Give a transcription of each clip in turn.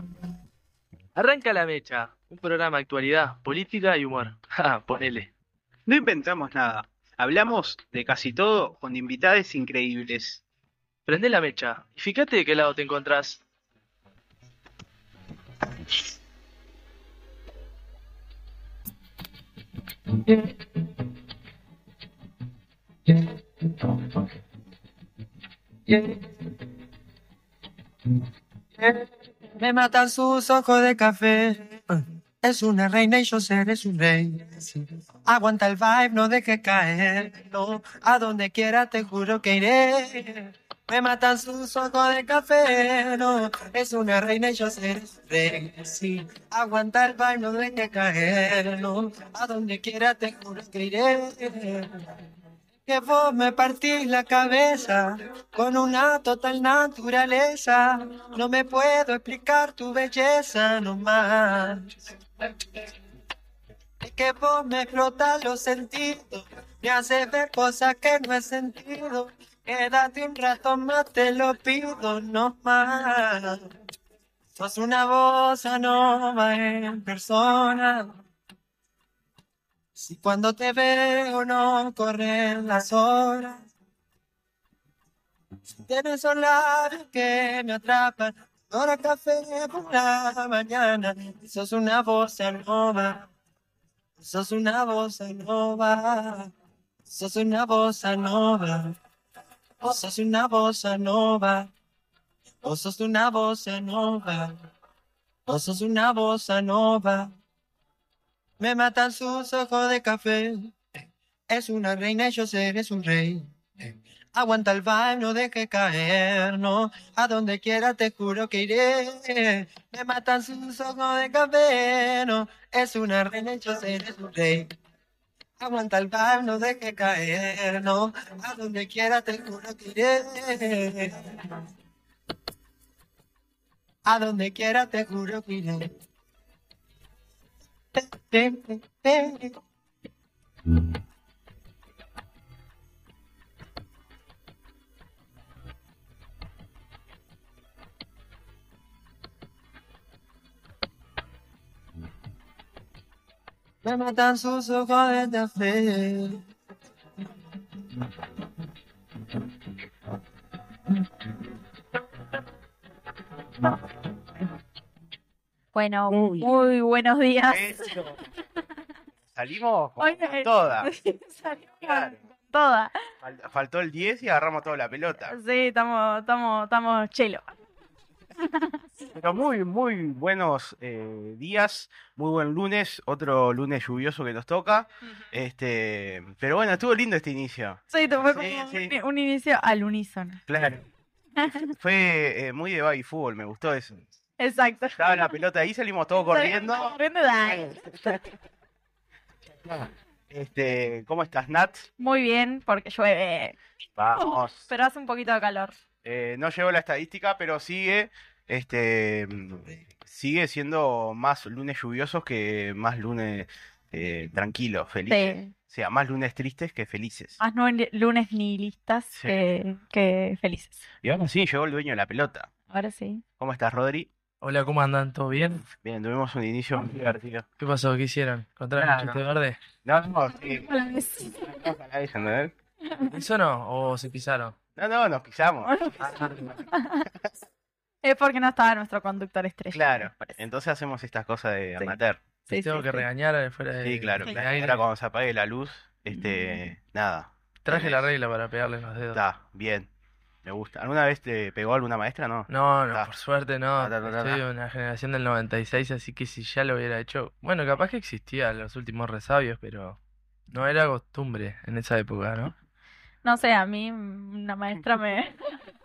Arranca la mecha, un programa de actualidad, política y humor. Ja, ponele. No inventamos nada. Hablamos de casi todo con invitados increíbles. Prende la mecha y fíjate de qué lado te encontrás. Me matan sus ojos de café. Es una reina y yo seré su rey. Sí. Aguanta el vibe, no deje caer. No, a donde quiera te juro que iré. Me matan sus ojos de café. No, es una reina y yo seré su rey. Sí. Aguanta el vibe, no deje caer. No, a donde quiera te juro que iré. Que vos me partís la cabeza con una total naturaleza. No me puedo explicar tu belleza nomás. Es que vos me explotas los sentidos, me haces ver cosas que no he sentido. Quédate un rato más, te lo pido, no más. Sos una voz nova en persona. Si cuando te veo no corren las horas, tienes esos labios que me atrapan, ahora café por la mañana, sos una bossa nova, sos una bossa nova, sos una bossa nova, vos sos una bossa nova, vos sos una bossa nova, vos sos una bossa nova, me matan sus ojos de café. Es una reina y yo seré un rey. Aguanta el vibe, no deje caer, no. A donde quiera te juro que iré. Me matan sus ojos de café, no. Es una reina y yo seré su rey. Aguanta el vibe, no deje caer, no. A donde quiera te juro que iré. A donde quiera te juro que iré. Me matan sus ojos de café. Bueno, Uy, muy buenos días. eso. Salimos con Hoy toda. salimos Claro. con toda. Faltó el 10 y agarramos toda la pelota. Sí, estamos chelo. Pero muy buenos días, muy buen lunes, otro lunes lluvioso que nos toca. Pero bueno, estuvo lindo este inicio. Sí, fue Sí, como sí. un inicio al unísono. Claro. Fue muy de baby fútbol, me gustó eso. Exacto. Estaba la pelota ahí, salimos todos corriendo. Corriendo, dale. ¿Cómo estás, Nat? Muy bien, porque llueve. Vamos. Pero hace un poquito de calor. No llegó la estadística, pero sigue siendo más lunes lluviosos que más lunes tranquilos, felices. Sí. O sea, más lunes tristes que felices. Más lunes nihilistas Sí. que felices. Y ahora sí, llegó el dueño de la pelota. Ahora sí. ¿Cómo estás, Rodri? Hola, ¿cómo andan? ¿Todo bien? Bien, tuvimos un inicio muy divertido. ¿Qué pasó? ¿Qué hicieron? ¿Contaron un Claro. chiste verde? No, sí. Hola, Messi. ¿Entendés? ¿Eso no? ¿O se pisaron? No, nos pisamos. Es porque no estaba nuestro conductor estrella. Claro. por eso. Entonces hacemos estas cosas de Sí. amateur. Sí, Tengo sí, que sí. regañar fuera de, Sí, claro. de Claro. aire. Ahora cuando se apague la luz, nada. Traje la Tenés. regla para pegarle en los dedos. Está, bien. Me gusta. ¿Alguna vez te pegó alguna maestra? No. No, Ta. por suerte no. Ta. Soy de una generación del 96, así que si ya lo hubiera hecho... Bueno, capaz que existían los últimos resabios, pero no era costumbre en esa época, ¿no? No sé, a mí una maestra me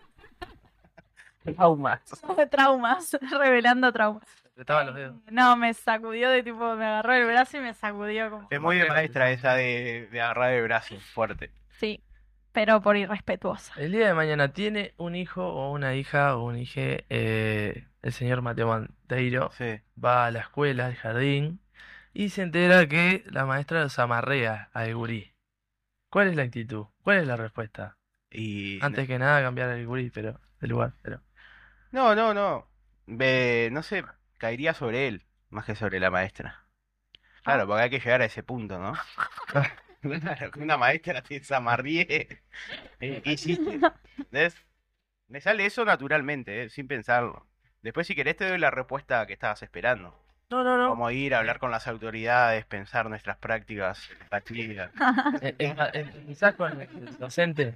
Traumas. traumas, revelando traumas. Apretaba los dedos. No, me sacudió de tipo, me agarró el brazo y me sacudió como. Es muy de maestra esa de agarrar el brazo fuerte. Sí, pero por irrespetuosa. El día de mañana tiene un hijo o una hija o un hije, el señor Mateo Monteiro Sí. va a la escuela, al jardín, y se entera que la maestra los amarrea al gurí. ¿Cuál es la actitud? ¿Cuál es la respuesta? Y. Antes que nada cambiar el gurí, pero de lugar, pero. No. No sé, caería sobre él, más que sobre la maestra. Claro, porque hay que llegar a ese punto, ¿no? Claro, que una maestra te zamarríe. Y sí, ¿ves? Me sale eso naturalmente, sin pensarlo. Después, si querés, te doy la respuesta que estabas esperando. No, no, no. Como ir a hablar con las autoridades, pensar nuestras prácticas educativas. Empezás con el docente.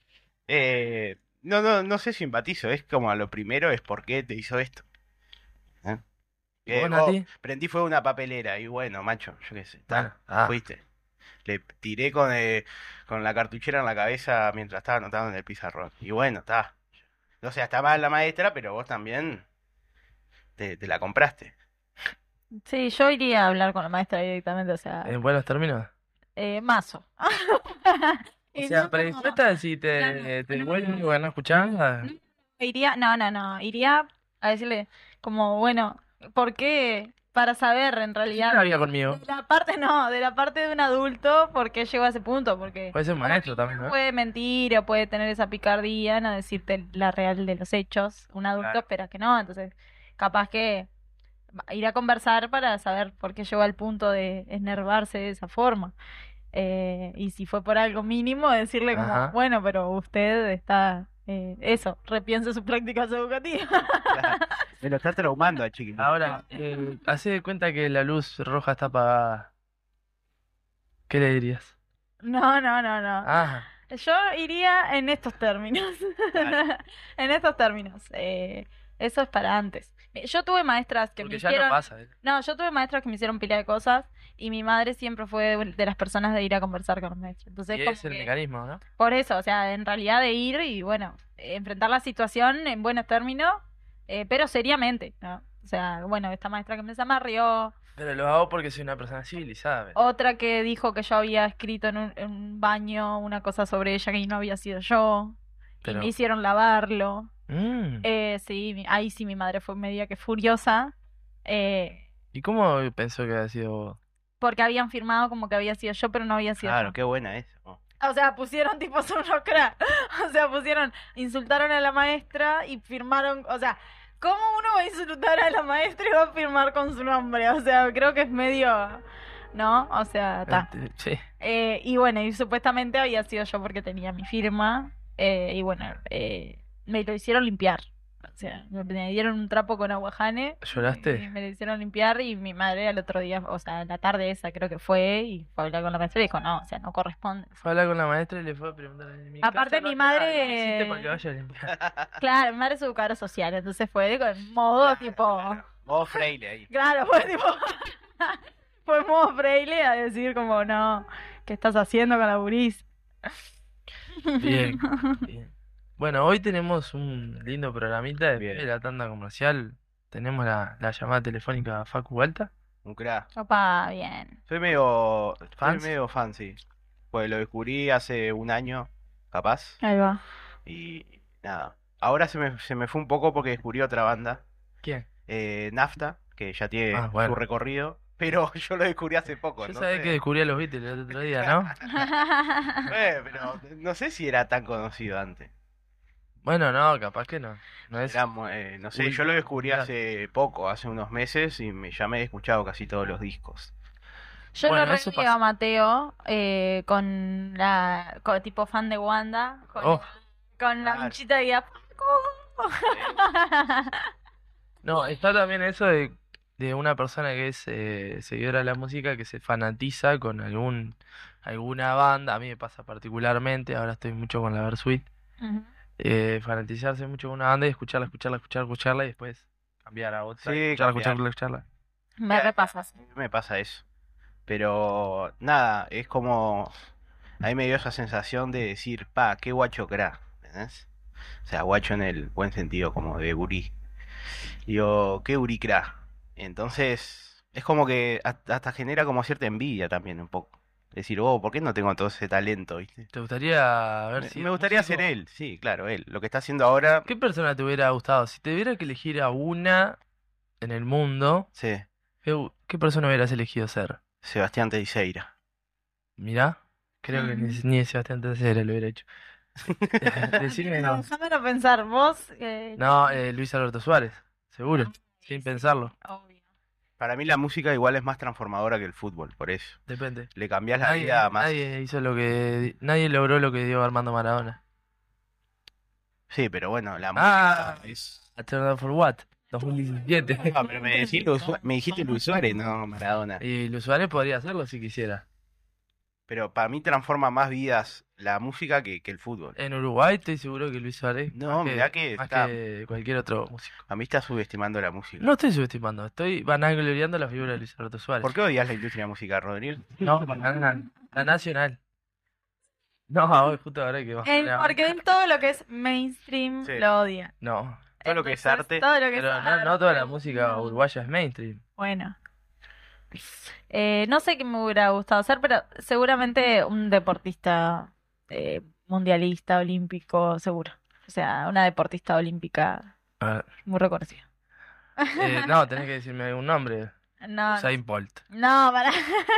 No sé si empatizo, es como a lo primero es por qué te hizo esto. ¿Eh? ¿Vos, Nati? Prendí fuego a una papelera y bueno, macho, yo qué sé, Bueno, ah. fuiste. Le tiré con la cartuchera en la cabeza mientras estaba anotando en el pizarrón. Y bueno, está. O sea, está mal la maestra, pero vos también te la compraste. Sí, yo iría a hablar con la maestra directamente, o sea, En buenos términos. mazo. O sea, predispuesta si te vuelven a no escuchar. Iría, no, iría a decirle como, bueno, ¿por qué? Para saber en ¿Quién realidad había conmigo? de la parte, no, de la parte de un adulto, ¿por qué llegó a ese punto? Porque Puede ser un maestro también, ¿no? puede mentir o puede tener esa picardía, no decirte la real de los hechos. Un adulto Claro. espera que no, entonces capaz que ir a conversar para saber por qué llegó al punto de enervarse de esa forma. Y si fue por algo mínimo, decirle como, Ajá. bueno, pero usted está, eso, repiense sus prácticas educativas. Claro. Me lo está traumando al chiquito. Ahora, hacé de cuenta que la luz roja está apagada. ¿Qué le dirías? No. Ah, Yo iría en estos términos. Claro. En estos términos. Eso es para antes. Yo tuve maestras que me porque ya no hicieron. pasa. No, yo tuve maestras que me hicieron pila de cosas y mi madre siempre fue de las personas de ir a conversar con los maestros. Entonces, Y como es el que mecanismo, ¿no? por eso, o sea, en realidad de ir y bueno, enfrentar la situación en buenos términos, pero seriamente, ¿no? O sea, bueno, esta maestra que me zamarrió, Pero lo hago porque soy una persona civilizada. ¿ves? otra que dijo que yo había escrito en un baño una cosa sobre ella que no había sido yo, y Pero. me hicieron lavarlo. Mm. Sí, ahí sí mi madre fue media que furiosa, ¿Y cómo pensó que había sido vos? porque habían firmado como que había sido yo, pero no había sido Claro, yo. qué buena es. Oh. O sea, pusieron tipo son unos crack. O sea, insultaron a la maestra y firmaron, o sea, ¿cómo uno va a insultar a la maestra y va a firmar con su nombre? O sea, creo que es medio, ¿no? O sea, está. Sí. Y bueno, y supuestamente había sido yo porque tenía mi firma. Y bueno, me lo hicieron limpiar. O sea, me dieron un trapo con aguajane. ¿Lloraste? Y me lo hicieron limpiar y mi madre al otro día, o sea, la tarde esa creo que fue y fue a hablar con la maestra y dijo, no, o sea, no corresponde. Fue a hablar con la maestra y le fue a preguntar en mi Aparte, casa mi no hace madre- nada, ¿qué hiciste para que vaya a limpiar? Claro, mi madre es educadora social, entonces fue con modo tipo... Modo Freire ahí. Claro, fue tipo... fue modo Freire a decir como, no, ¿qué estás haciendo con la guris? Bien, bien. Bueno, hoy tenemos un lindo programita después Bien. de la tanda comercial. Tenemos la llamada telefónica a Facu Alta. Un crack. Opa, bien. Soy medio ¿Fans? fan, sí. Pues lo descubrí hace un año, capaz. Ahí va. Y nada. Ahora se me fue un poco porque descubrí otra banda. ¿Quién? Nafta, que ya tiene Ah, bueno. su recorrido. Pero yo lo descubrí hace poco, Yo no sabía sé. que descubrí a los Beatles el otro día, ¿no? Pero no sé si era tan conocido antes. Bueno, no, capaz que no. No es. Era no sé, yo lo descubrí Claro. hace poco, hace unos meses, y ya me he escuchado casi todos los discos. Yo Bueno, lo eso revivo pasa. a Mateo con tipo fan de Wanda, Oh, con la Claro. minchita de no, está también eso de una persona que es seguidora de la música que se fanatiza con alguna banda. A mí me pasa particularmente, ahora estoy mucho con la Versuit. Ujú. Fanatizarse mucho con una banda y escucharla y después cambiar a otra. Sí, Escucharla. Me repasas. Me pasa eso. Pero nada, es como. A mí me dio esa sensación de decir, pa, qué guacho cra. ¿Entendés? O sea, guacho en el buen sentido, como de gurí. Digo, qué gurí cra. Entonces, es como que hasta genera como cierta envidia también, un poco. Decir, oh, ¿por qué no tengo todo ese talento, viste? ¿Te gustaría ver si Me gustaría músico? ser él, sí, claro, él. Lo que está haciendo ahora, ¿Qué persona te hubiera gustado? Si te hubiera que elegir a una en el mundo, sí, ¿qué persona hubieras elegido ser? Sebastián Teixeira. Mirá, creo que ni Sebastián Tercera lo hubiera hecho. Decime no. Déjamelo pensar, vos. No, Luis Alberto Suárez. seguro, sin pensarlo. Obvio. Para mí la música igual es más transformadora que el fútbol, por eso. Depende. Le cambiás la vida más. Nadie logró lo que dio Armando Maradona. Sí, pero bueno, la Ah, música es... A Turn Down for What? 2017. No, pero me dijiste Luis Suárez, no Maradona. Y Luis Suárez podría hacerlo si quisiera. Pero para mí transforma más vidas la música que el fútbol. En Uruguay estoy seguro que Luis Suárez, No, mirá que más está... que cualquier otro músico. A mí está subestimando la música. No estoy subestimando, estoy vanagloriando la figura de Luis Alberto Suárez. ¿Por qué odias la industria musical, Rodrigo? No, la nacional. No, hoy justo ahora que Porque él todo lo que es mainstream Sí. lo odia. No, Todo lo que es Entonces, arte. todo lo que pero es no toda la arte, música no. uruguaya es mainstream. Bueno. No sé qué me hubiera gustado hacer, pero seguramente un deportista mundialista, olímpico, seguro. O sea, una deportista olímpica A ver, muy reconocida. no, tenés que decirme algún nombre. No, Usain Bolt. no, para.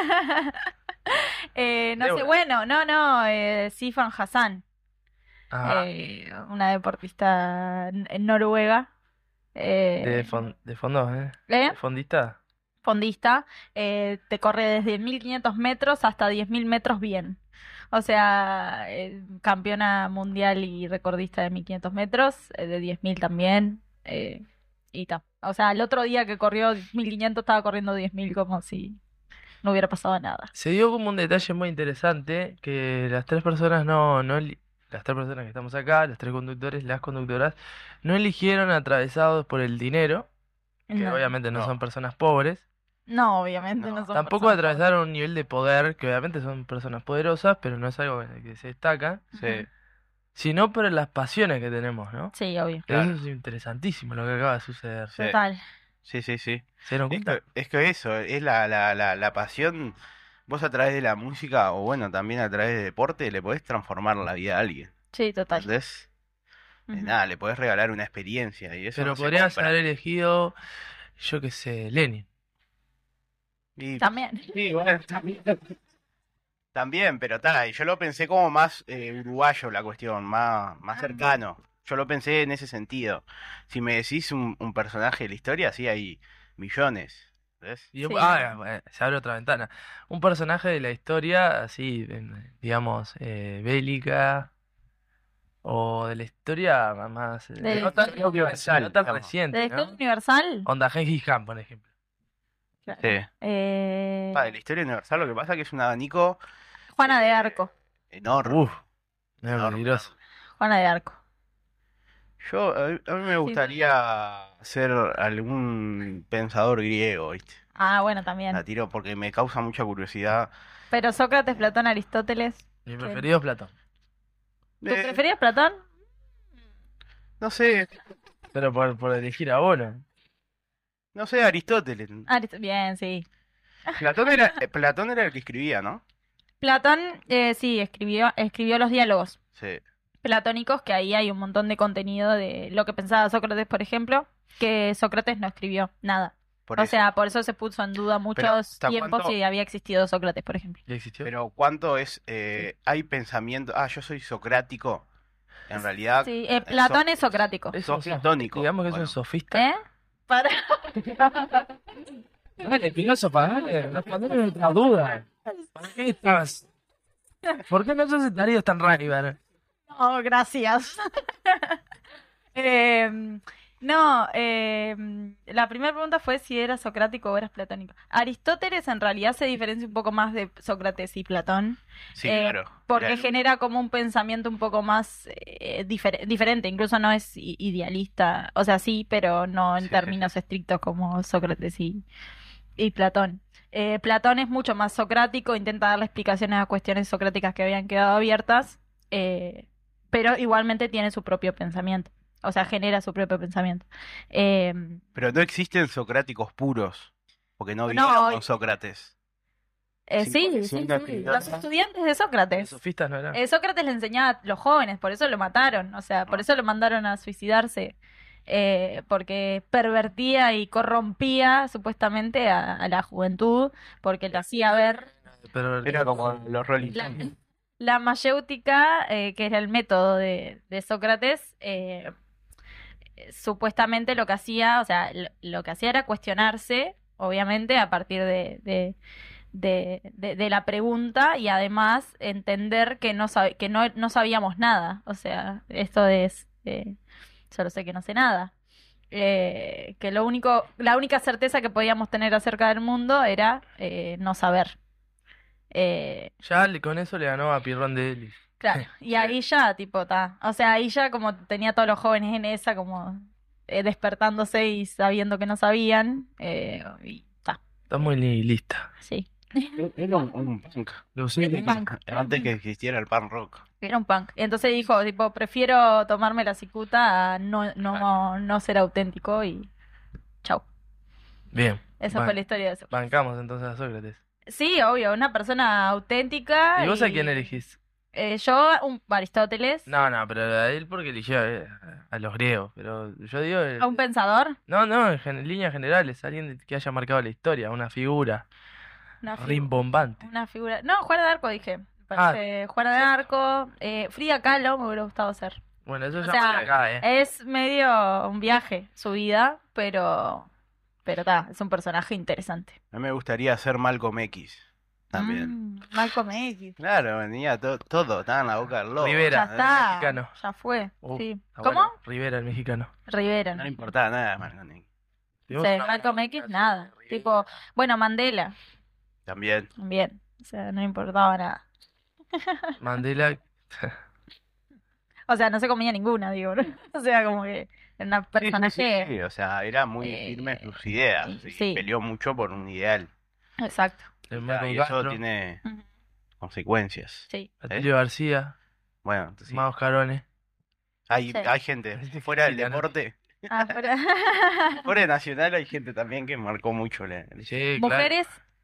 No sé, Débora. bueno, no, Sifan Hassan, Ah, una deportista noruega, de eh, de fondo, ¿eh? ¿eh? ¿De fondista? Fondista, te corre desde 1500 metros hasta 10.000 metros bien. O sea, campeona mundial y recordista de 1500 metros, de 10.000 también. Y ta. O sea, el otro día que corrió 1500 estaba corriendo 10.000 como si no hubiera pasado nada. Se dio como un detalle muy interesante que las tres personas las tres personas que estamos acá, los tres conductores, las conductoras, no eligieron atravesados por el dinero, que No, obviamente no No. son personas pobres. no, obviamente No. no son Tampoco personas atravesaron un nivel de poder, que obviamente son personas poderosas, pero no es algo en el que se destaca, Sí. sino por las pasiones que tenemos, ¿no? Sí, obvio. Claro. Eso es interesantísimo lo que acaba de suceder. Sí. Total. Sí, sí, sí. ¿Se dieron cuenta? Es que eso, es la pasión. Vos a través de la música, o bueno, también a través de deporte, le podés transformar la vida a alguien. Sí, total. ¿Entendés? Ujú. Nada, le podés regalar una experiencia y eso Pero no se podrías compra. haber elegido, yo qué sé, Lenin. Y- También. sí, bueno, también, pero tal, y yo lo pensé como más uruguayo la cuestión, más cercano. Yo lo pensé en ese sentido. Si me decís un personaje de la historia, sí hay millones. ¿Ves? Y, Sí. se abre otra ventana. Un personaje de la historia, así, digamos, bélica, o de la historia más, De la no tan, historia universal, no tan digamos. reciente, ¿De la ¿no? historia universal? Onda Gengis Khan, por ejemplo. Claro. Sí. Eh, De la historia universal lo que pasa es que es un abanico Juana de Arco. enorme. Uf, es enorme. peligroso. Juana de Arco. A mí me gustaría ser algún pensador griego, ¿viste? Ah, bueno, La también. tiro porque me causa mucha curiosidad. Pero Sócrates, Platón, Aristóteles. Mi preferido es Platón. ¿Tú Eh, preferías Platón? no sé, Pero por elegir a uno. no sé, Aristóteles. Bien, sí. Platón era el que escribía, ¿no? Platón, sí, escribió los diálogos Sí. platónicos, que ahí hay un montón de contenido de lo que pensaba Sócrates, por ejemplo, que Sócrates no escribió nada. Por O eso. sea, por eso se puso en duda muchos ¿hasta tiempos cuánto- si había existido Sócrates, por ejemplo. ¿Ya existió? Pero ¿cuánto es? Hay pensamiento. Ah, yo soy socrático. En realidad, Sí, Platón es socrático. Es sos un platónico. Digamos que es Bueno. un sofista. ¿Eh? Para... Dale, filósofa, dale, respondeme nuestra duda. ¿Para qué estás? ¿Por qué no sos estaríos tan River? No, gracias. La primera pregunta fue si era socrático o eras platónico. Aristóteles en realidad se diferencia un poco más de Sócrates y Platón, Sí, eh, claro. porque Era el- genera como un pensamiento un poco más diferente, incluso no es idealista, o sea, sí, pero no en Sí, sí, términos estrictos como Sócrates y Platón. Platón es mucho más socrático, intenta darle explicaciones a cuestiones socráticas que habían quedado abiertas, pero igualmente tiene su propio pensamiento, o sea, genera su propio pensamiento. Eh, Pero no existen socráticos puros. Porque no No, vivieron con Sócrates. Sí, sí, porque sí, son una sí, actividad. los estudiantes de Los Sócrates. sofistas no eran. Sócrates le enseñaba a los jóvenes, por eso lo mataron, o sea, por eso lo mandaron a suicidarse, porque pervertía y corrompía supuestamente a la juventud, porque le hacía ver Pero Era como los Rolling la, Stones. la mayéutica, que era el método de Sócrates, supuestamente lo que hacía, o sea, lo que hacía era cuestionarse, obviamente, a partir de la pregunta y además entender que no sabíamos nada. O sea, esto es, solo sé que no sé nada. Que la única certeza que podíamos tener acerca del mundo era no saber. Ya con eso le ganó a Pirrón de Elis. Claro, y ahí ya, tipo, o sea, ahí ya como tenía a todos los jóvenes en esa, como despertándose y sabiendo que no sabían, y ta, Está muy lista. sí. Era un punk. Lo sé. Un punk. Antes que existiera el punk rock. Era un punk. Y entonces dijo, tipo, prefiero tomarme la cicuta a no ser auténtico y chau. Bien. Esa fue la historia de eso. Bancamos entonces a Sócrates. Sí, obvio, una persona auténtica. ¿Y vos a quién elegís? Yo, Aristóteles. No, pero a él porque eligió a los griegos. Pero yo digo. A un pensador. No, en líneas generales. Alguien que haya marcado la historia. Una figura. Una Rimbombante. Una figura. No, Juana de Arco dije. Ah, Juana de Arco. Frida Kahlo me hubiera gustado ser. Bueno, eso O ya sea, por acá, es medio un viaje su vida, pero es un personaje interesante. A mí me gustaría ser Malcolm X también. Malcolm X. Claro, venía todo, estaba en la boca del lobo. Rivera. Ya está, mexicano. ya fue. Sí. Está ¿Cómo? bueno. Rivera, el mexicano. Rivera. No le importaba nada Malcolm X. Sí, Malcolm X, nada. Tipo, bueno, Mandela También. también. O sea, no importaba nada. Mandela. O sea, no se comía ninguna, digo, ¿no? O sea, como que era una personaje. Sí, o sea, era muy firme en sus ideas. Y sí. peleó mucho por un ideal. Exacto. El Y Marco eso Castro. tiene Ujú. consecuencias. Sí. Atilio García. Bueno, sí. Maos Carones. Hay Sí. gente fuera del Mexicano. deporte, Ah, fuera. fuera de Nacional hay gente también que marcó mucho Sí, Mujeres,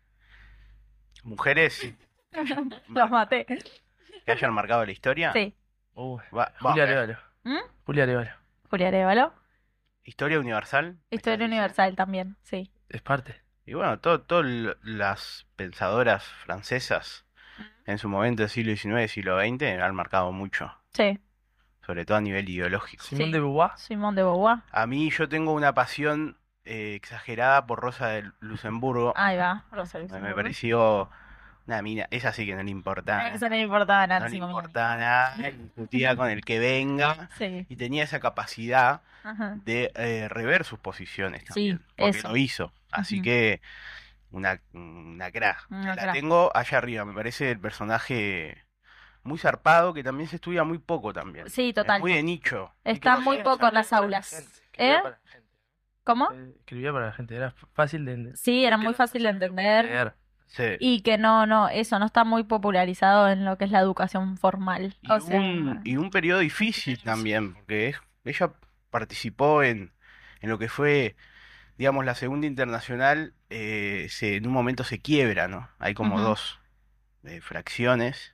mujeres los maté. que hayan marcado la historia. Sí. Claro. Va, Julia Arevalo. ¿Mm? Julia Arevalo. Julia Arevalo. Historia universal. Historia universal también, sí. Es parte. Y bueno, todas las pensadoras francesas en su momento del siglo XIX, siglo XX han marcado mucho, Sí. sobre todo a nivel ideológico. Simón Sí. de Beauvoir. Simón de Beauvoir. A mí yo tengo una pasión exagerada por Rosa de Luxemburgo. Ahí va, Rosa Me Luxemburgo. pareció una mina, esa sí que no le importaba. Eso no le importaba nada, No le 5 minutos. importaba nada, discutía con el que venga Sí. y tenía esa capacidad Ajá. de rever sus posiciones también, Sí, porque eso. lo hizo. Así Ujú. que una crack. Una La crack. tengo allá arriba, me parece el personaje muy zarpado, que también se estudia muy poco también. Sí, Es total. muy de nicho. Está muy poco en las aulas. Escribía ¿Eh? para la gente. ¿Cómo? Escribía para la gente. Era fácil de Sí, era muy fácil de entender. leer. Sí. Y que eso no está muy popularizado en lo que es la educación formal. Y O sea, un periodo difícil también, porque ella participó en lo que fue, digamos, la Segunda Internacional, en un momento se quiebra, ¿no? Hay como Ujú. dos fracciones,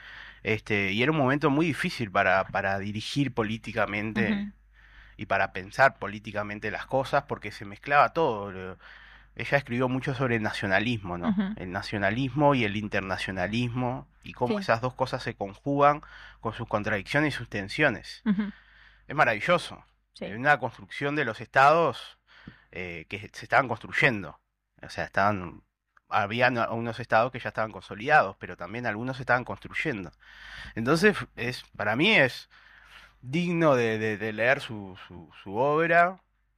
y era un momento muy difícil para dirigir políticamente Ujú. y para pensar políticamente las cosas, porque se mezclaba todo. Ella escribió mucho sobre el nacionalismo, ¿no? Ujú. El nacionalismo y el internacionalismo, y cómo Sí. esas dos cosas se conjugan con sus contradicciones y sus tensiones. Ujú. Es maravilloso. Sí. Una construcción de los estados que se estaban construyendo. O sea, había unos estados que ya estaban consolidados, pero también algunos se estaban construyendo. Entonces, para mí es digno de leer su obra.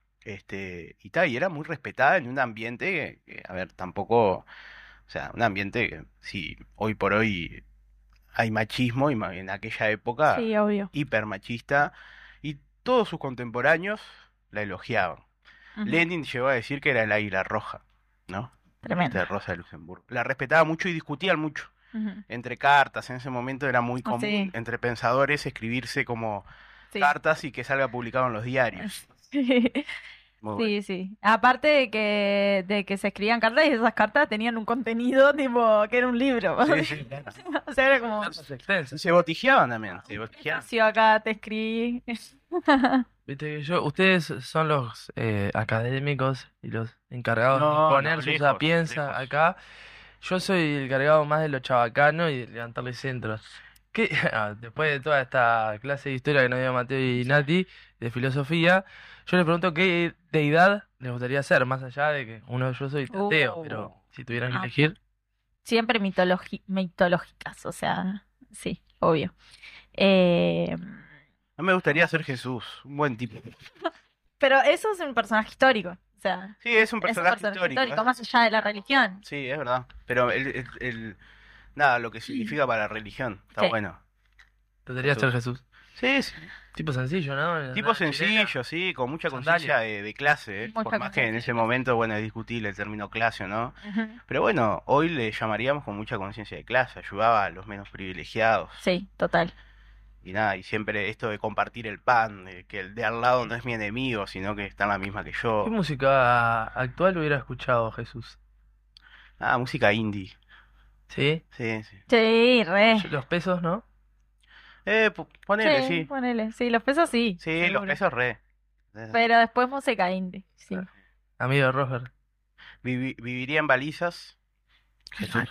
Y era muy respetada en un ambiente a ver, tampoco, o sea, un ambiente que sí, hoy por hoy hay machismo, y en aquella época Sí, obvio. hipermachista, y todos sus contemporáneos la elogiaban. Ujú. Lenin llegó a decir que era el águila roja, ¿no? Tremendo. De Rosa de Luxemburgo. La respetaba mucho y discutían mucho. Ujú. Entre cartas, en ese momento era muy común Sí. entre pensadores escribirse como Sí. cartas y que salga publicado en los diarios. Muy bueno. Sí, sí. Aparte de que se escribían cartas y esas cartas tenían un contenido tipo que era un libro. Sí, sí, claro. O sea, era como, Cartas extensas. Se botijeaban también, se botijeaban. si acá te escribí. Viste que ustedes son los académicos y los encargados de No, poner no, su lejos, sapienza lejos. acá. Yo soy el cargado más de lo chabacano y de levantarle centros. ¿Qué? Después de toda esta clase de historia que nos dio Mateo y Nati, de filosofía, yo le pregunto qué deidad le gustaría ser, más allá de que yo soy ateo, pero si tuvieran que Ah. elegir, Siempre mitológicas, o sea, sí, obvio. Eh, No me gustaría ser Jesús, un buen tipo. pero eso es un personaje histórico, o sea, Sí, es un es un personaje personaje histórico. histórico, más allá de la religión. Sí, es verdad. Pero nada, lo que significa para la religión, está Sí. bueno. te gustaría ser Jesús. Sí, sí. Tipo sencillo, ¿no? Tipo Nada chilena. sencillo, sí, con mucha Sandalia. conciencia de clase, Mucha por más que en conciencia. ese momento, bueno, es discutible el término clase, ¿no? Ujú. Pero bueno, hoy le llamaríamos con mucha conciencia de clase, ayudaba a los menos privilegiados. Sí, total. Y nada, y siempre esto de compartir el pan, de que el de al lado no es mi enemigo, sino que está en la misma que yo. ¿Qué música actual hubiera escuchado Jesús? Ah, música indie. ¿Sí? Sí, sí. Sí, re. Los pesos, ¿no? Ponele, Sí, sí. ponele. Sí, los pesos sí. Sí, los seguro. pesos re. Pero después música indie, sí. Amigo de Roger. Viviría en balizas. Jesús.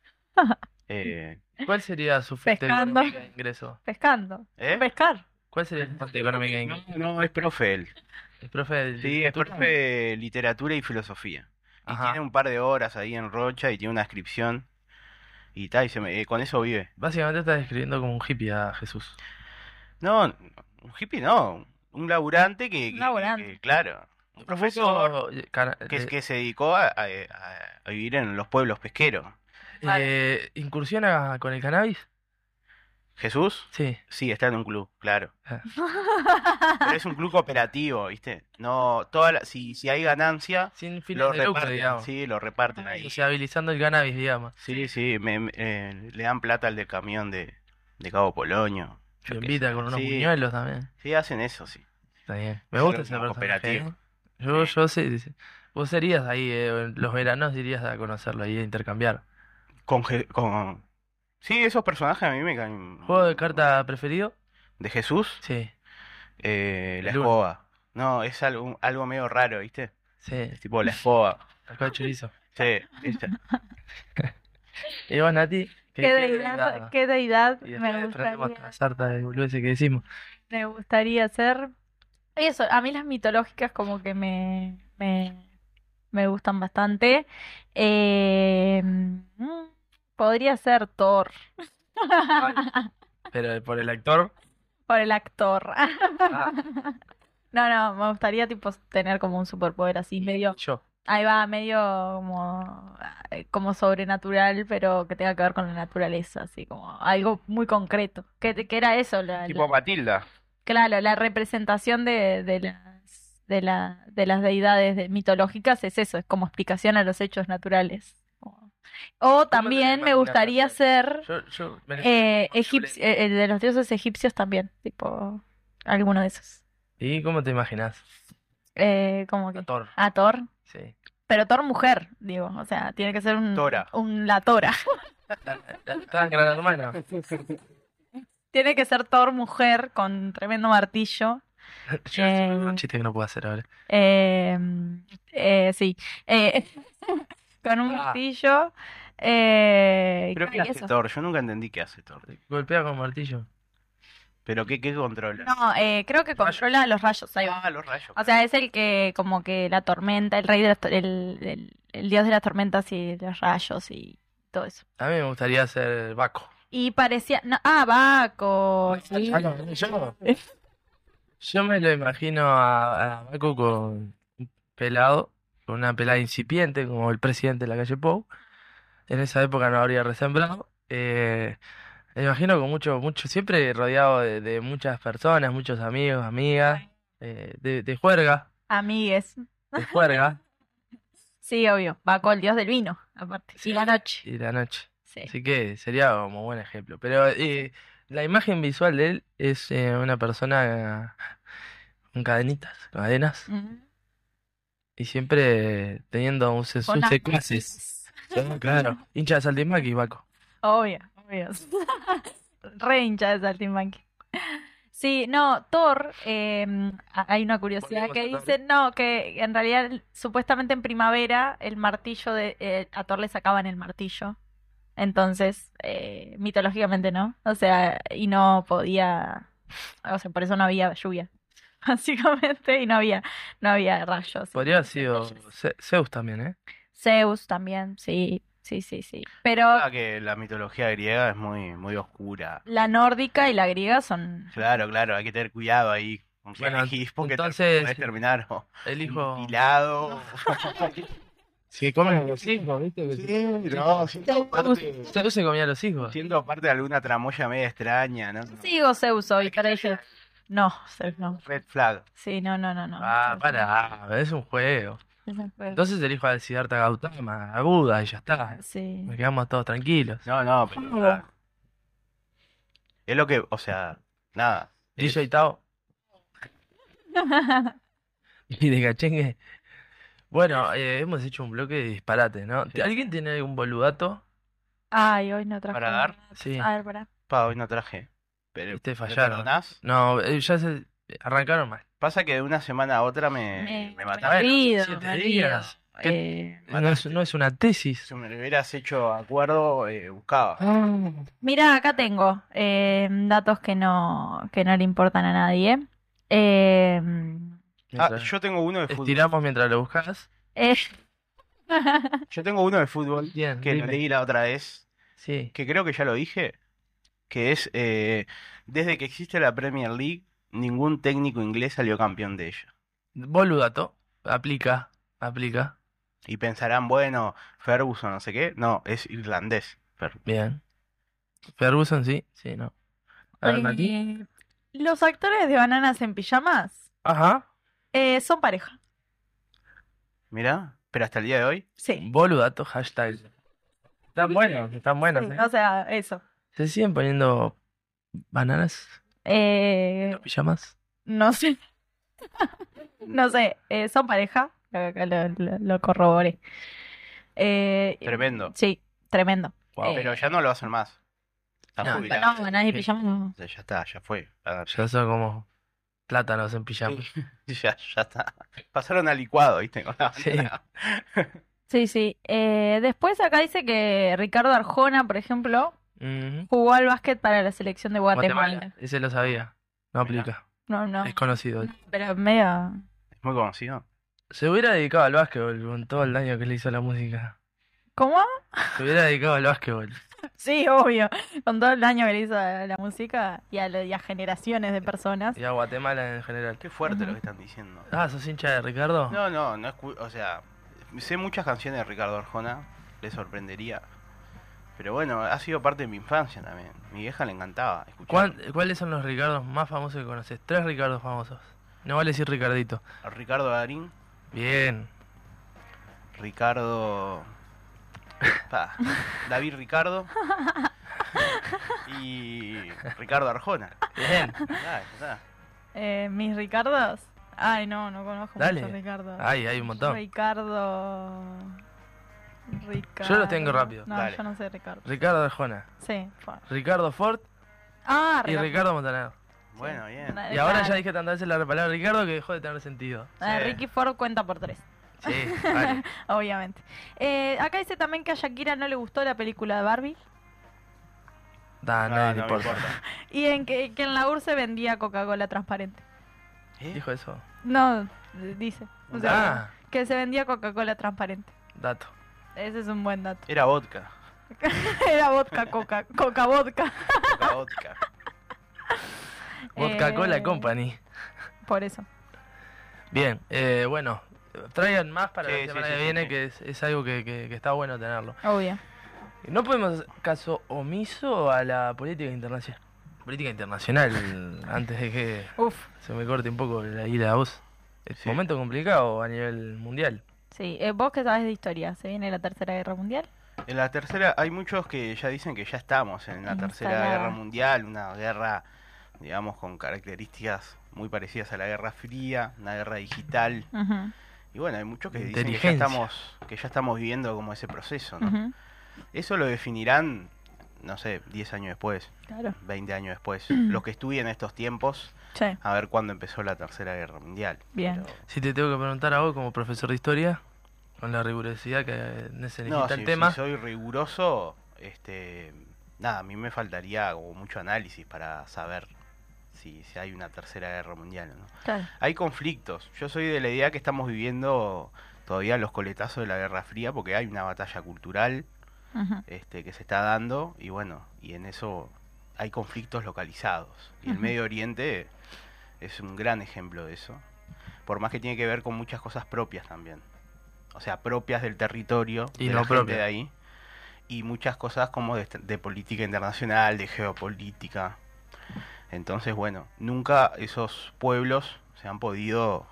¿Cuál sería su fuente Pescando. económica de ingreso? Pescando. ¿Eh? Pescar. ¿Cuál sería su fuente económica de No, ingreso? no, es profe él. ¿El profe de Sí, es literatura? profe de literatura y filosofía. Y Ajá. tiene un par de horas ahí en Rocha y tiene una inscripción. Y tal, con eso vive. Básicamente estás describiendo como un hippie a Jesús. No, un hippie no. Un laburante Un laburante. que, claro. Un profesor Profesor que se dedicó a vivir en los pueblos pesqueros. ¿incursiona con el cannabis? ¿Jesús? Sí. Sí, está en un club, claro. Ah. Pero es un club cooperativo, ¿viste? No, si hay ganancia, Sin fines lo de lucro, reparten, digamos. sí, lo reparten ahí. Sociabilizando el cannabis, digamos. Sí, sí, le dan plata al del camión de Cabo Polonio. Lo Yo qué invita sé. con unos Sí, buñuelos también. sí, hacen eso, sí. Está bien. Me Es gusta algo ese como personaje, cooperativo. ¿eh? Yo sí. Vos serías ahí, los veranos irías a conocerlo y a intercambiar. Con... Sí, esos personajes a mí me caen... ¿Juego de carta preferido? ¿De Jesús? Sí. La El uno. escoba. No, es algo medio raro, ¿viste? Sí. Es tipo la escoba. Alcohol chorizo. Sí, ¿viste? Y vos, Nati, ¿Qué deidad Y me después prendemos gustaría? la sarta de boludeces que decimos. Me gustaría ser. Eso, a mí las mitológicas como que me gustan bastante. Podría ser Thor. Pero por el actor. Por el actor. Ah, No, me gustaría tipo tener como un superpoder así, medio. yo. Ahí va, medio como sobrenatural, pero que tenga que ver con la naturaleza, así como algo muy concreto. Que era eso, Tipo Matilda. claro, la representación de las deidades mitológicas es eso, es como explicación a los hechos naturales. O también te me imaginas gustaría hacer? ser Yo de los dioses egipcios también, tipo alguno de esos. ¿Y cómo te imaginas? Como que Actor. a Thor, Sí. pero Thor mujer, digo, o sea, tiene que ser Tora. la Tora. Está en Gran Hermano. Tiene que ser Thor mujer con tremendo martillo. Yo un chiste que no puedo hacer ahora. Sí. Con un Ah. martillo. ¿Pero qué y hace eso. Thor? Yo nunca entendí qué hace Thor. Golpea con martillo. ¿Pero qué controla? No, creo que controla los rayos. Ahí va. Ah, los rayos. O sea, es el que como que la tormenta, el rey de el dios de las tormentas y los rayos y todo eso. A mí me gustaría ser Baco. Y parecía... No, Baco. Sí. Yo me lo imagino a Baco con un pelado, con una pelada incipiente, como el presidente de la calle Pou. En esa época no habría resembrado. Me imagino con mucho, siempre rodeado de muchas personas, muchos amigos, amigas, de juerga, Amigues. de juerga Sí, obvio. Baco, el dios del vino, aparte. Y la noche. y la noche. Sí. Así que sería como buen ejemplo. Pero la imagen visual de él es una persona con cadenas, Mm. y siempre teniendo sus Con secuaces. Claro, hincha de Saltimbanqui, Baco. Obvio. Re hincha de Saltimbanqui. Sí, no, Thor, hay una curiosidad Volvemos que a Thor. dice, no, que en realidad supuestamente en primavera el martillo a Thor le sacaban el martillo. Entonces, mitológicamente no. O sea, y no podía, o sea, por eso no había lluvia. básicamente, y no había rayos. Podría haber sido Zeus también, ¿eh? Zeus también, sí, sí, sí, sí. Pero Ah, que la mitología griega es muy, muy oscura. la nórdica y la griega son... Claro, claro, hay que tener cuidado ahí con qué Bueno, elegís porque entonces, podés terminar elijo. mutilado. Si comen a los hijos, ¿viste? Sí, no, Zeus se comía a los hijos. siendo parte de alguna tramoya media extraña, ¿no? Sigo Zeus hoy, para ellos. No, Zeus no. Red flag. Sí, no, no, no, no. Ah, Zeus no. para, es un juego. Ese fue- Entonces elijo a Siddhartha Gautama, a Buda y ya está. Sí. Nos quedamos todos tranquilos. No, pero es lo que, o sea, nada. DJ Tao y de cachengue. Bueno, hemos hecho un bloque de disparate, ¿no? Sí. ¿Alguien tiene algún boludato? Ay, hoy no trajo. ¿Para dar? Sí. A ver, para. Hoy no traje. Pero, Viste, ¿me fallaron. perdonás? No, ya se arrancaron mal. Pasa que de una semana a otra me Me mataron. olvido, 7 me días. olvido. No es una tesis. Si me lo hubieras hecho acuerdo, buscaba. Mira, acá tengo datos que no le importan a nadie. Eh, Mientras- Yo tengo uno de fútbol. Estiramos mientras lo buscas. eh, Yo tengo uno de fútbol Bien, que lo dime. leí la otra vez, Sí. que creo que ya lo dije, que es desde que existe la Premier League, ningún técnico inglés salió campeón de ella. Boludato. Aplica. Y pensarán, bueno, Ferguson, no sé qué. No, es irlandés. Bien. Ferguson, sí. Sí, no. A ver, Nati. los actores de Bananas en Pijamas Ajá. son pareja. Mirá, pero hasta el día de hoy. Sí. Boludato, hashtag. Están buenos, Sí, o sea, eso. ¿Se siguen poniendo bananas Eh, en los pijamas? no sé. No sé, son pareja. Acá lo corroboré. Tremendo. Sí, tremendo. Wow. Pero ya no lo hacen más. Están No, jubilados. No, Bananas en Pijamas no. O sea, ya está, ya fue. Ya son como plátanos en pijama. Ya está. Pasaron al licuado, ¿viste? Con la Sí. bandera. Sí, sí. Después acá dice que Ricardo Arjona, por ejemplo, Ujú. jugó al básquet para la selección de Guatemala. Guatemala. Ese lo sabía. No Mirá. aplica. No, no. Es conocido. Pero medio... Es muy conocido. Se hubiera dedicado al básquetbol con todo el daño que le hizo a la música. ¿Cómo? Se hubiera dedicado al básquetbol. Sí, obvio. Con todo el daño que le hizo a la música y a generaciones de personas. Y a Guatemala en general. Qué fuerte Ujú. lo que están diciendo. Ah, ¿sos hincha de Ricardo? No o sea, sé muchas canciones de Ricardo Arjona, le sorprendería. Pero bueno, ha sido parte de mi infancia también. Mi vieja le encantaba escuchar. ¿Cuáles son los Ricardos más famosos que conoces? 3 Ricardos famosos. No vale decir Ricardito. A Ricardo Darín, Bien. Ricardo... David Ricardo y Ricardo Arjona. Bien. Ya está. Mis Ricardos. Ay, no conozco Dale. muchos Ricardos. Ay, hay un montón. Ricardo. Yo los tengo rápido. No, Dale. yo no sé Ricardo. Ricardo Arjona. Sí. Ricardo Ford Ah, y Ricardo Montaner. Bueno, bien. Y ahora ya dije tantas veces la palabra Ricardo que dejó de tener sentido. Sí. Ricky Ford cuenta por 3, Sí, vale. obviamente. Acá dice también que a Shakira no le gustó la película de Barbie Da, Ah, nadie le no me importa. importa. y en que en la URSS se vendía Coca-Cola transparente. ¿Eh? Dijo eso. No, dice. O sea, Ah, que se vendía Coca-Cola transparente. dato. Ese es un buen dato. Era vodka. Era vodka, coca vodka. Coca vodka. Vodka Cola Eh, Company. Por eso. Bien, bueno, traigan más para Sí, la sí, semana sí, que sí, viene, sí. que es algo que está bueno tenerlo. Obvio. No podemos hacer caso omiso a la política internacional. Política internacional, antes de que Uf. se me corte un poco la voz. Es Sí. un momento complicado a nivel mundial. Sí, vos que sabes de historia, ¿se viene la Tercera Guerra Mundial? En la tercera, hay muchos que ya dicen que ya estamos en la tercera Instalada. guerra mundial, una guerra, digamos, con características muy parecidas a la Guerra Fría, una guerra digital. Ujú, Y bueno, hay muchos que dicen Inteligencia. que ya estamos viviendo como ese proceso, ¿no? ujú, Eso lo definirán, no sé, 10 años después, claro. 20 años después. Los que estudien estos tiempos, Sí, a ver cuándo empezó la Tercera Guerra Mundial. bien. Pero- Si te tengo que preguntar a vos como profesor de historia, con la rigurosidad que necesita No, el si tema, soy riguroso, nada, a mí me faltaría como mucho análisis para saber si hay una tercera guerra mundial, ¿no? Claro. Hay conflictos. Yo soy de la idea que estamos viviendo todavía los coletazos de la Guerra Fría porque hay una batalla cultural Ujú. que se está dando y bueno, y en eso hay conflictos localizados. Y el Ujú. Medio Oriente es un gran ejemplo de eso. Por más que tiene que ver con muchas cosas propias también. O sea, propias del territorio, Y de no la gente propias. de ahí. Y muchas cosas como de política internacional, de geopolítica. Entonces, bueno, nunca esos pueblos se han podido,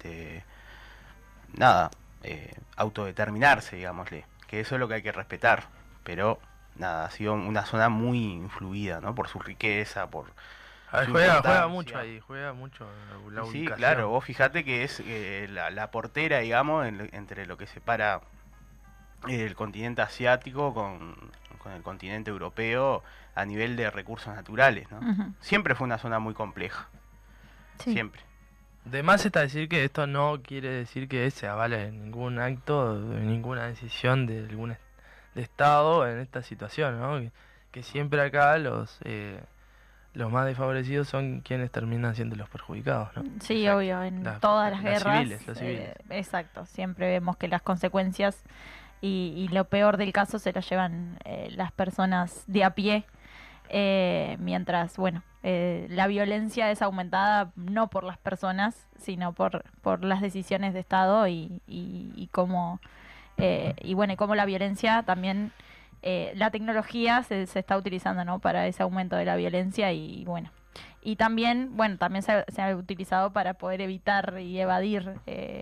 nada, autodeterminarse, digámosle. Que eso es lo que hay que respetar. Pero, nada, ha sido una zona muy influida, ¿no? Por su riqueza, por A ver, su juega importancia. mucho ahí, juega mucho la Sí, ubicación. claro, vos fijate que es la portera, digamos, entre lo que separa el continente asiático con el continente europeo a nivel de recursos naturales, ¿no? Ujú. Siempre fue una zona muy compleja, Sí. siempre. De más está decir que esto no quiere decir que se avale ningún acto, ninguna decisión de algún de Estado en esta situación, ¿no? Que siempre acá los más desfavorecidos son quienes terminan siendo los perjudicados, ¿no? Sí, Exacto. obvio, en Las- todas las las guerras. civiles, las civiles. Exacto, siempre vemos que las consecuencias y lo peor del caso se lo llevan las personas de a pie, mientras, bueno, la violencia es aumentada no por las personas, sino por las decisiones de Estado y cómo, y bueno, y cómo la violencia también, la tecnología se está utilizando, ¿no? Para ese aumento de la violencia y bueno. Y también, bueno, también se ha utilizado para poder evitar y evadir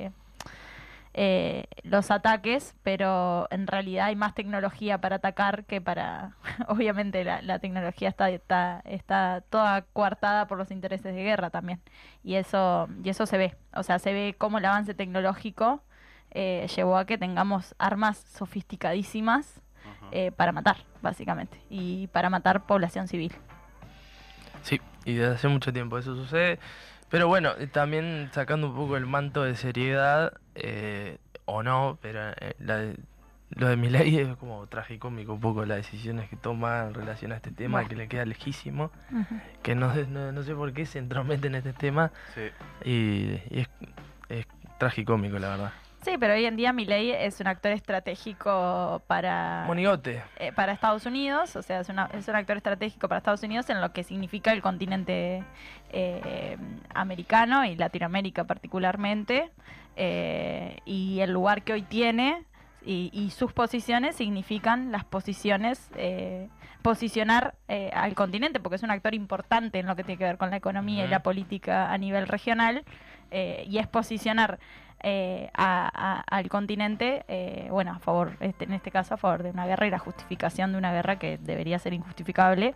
los ataques, pero en realidad hay más tecnología para atacar que para... Obviamente la tecnología está toda coartada por los intereses de guerra también. Y eso se ve. O sea, se ve cómo el avance tecnológico llevó a que tengamos armas sofisticadísimas Ujú. para matar, básicamente. Y para matar población civil. Sí, y desde hace mucho tiempo eso sucede. Pero bueno, también sacando un poco el manto de seriedad, o no, pero lo de Milei es como tragicómico un poco las decisiones que toma en relación a este tema, Buah. que le queda lejísimo, Ujú. que no sé por qué se entromete en este tema, Sí. y es tragicómico, la verdad. Sí, pero hoy en día Milei es un actor estratégico Monigote. para Estados Unidos, o sea, es un actor estratégico para Estados Unidos en lo que significa el continente americano y Latinoamérica particularmente, y el lugar que hoy tiene y sus posiciones significan las posiciones, posicionar al continente, porque es un actor importante en lo que tiene que ver con la economía y Ujú. la política a nivel regional, y es posicionar al continente, bueno, a favor, en este caso a favor de una guerra y la justificación de una guerra que debería ser injustificable.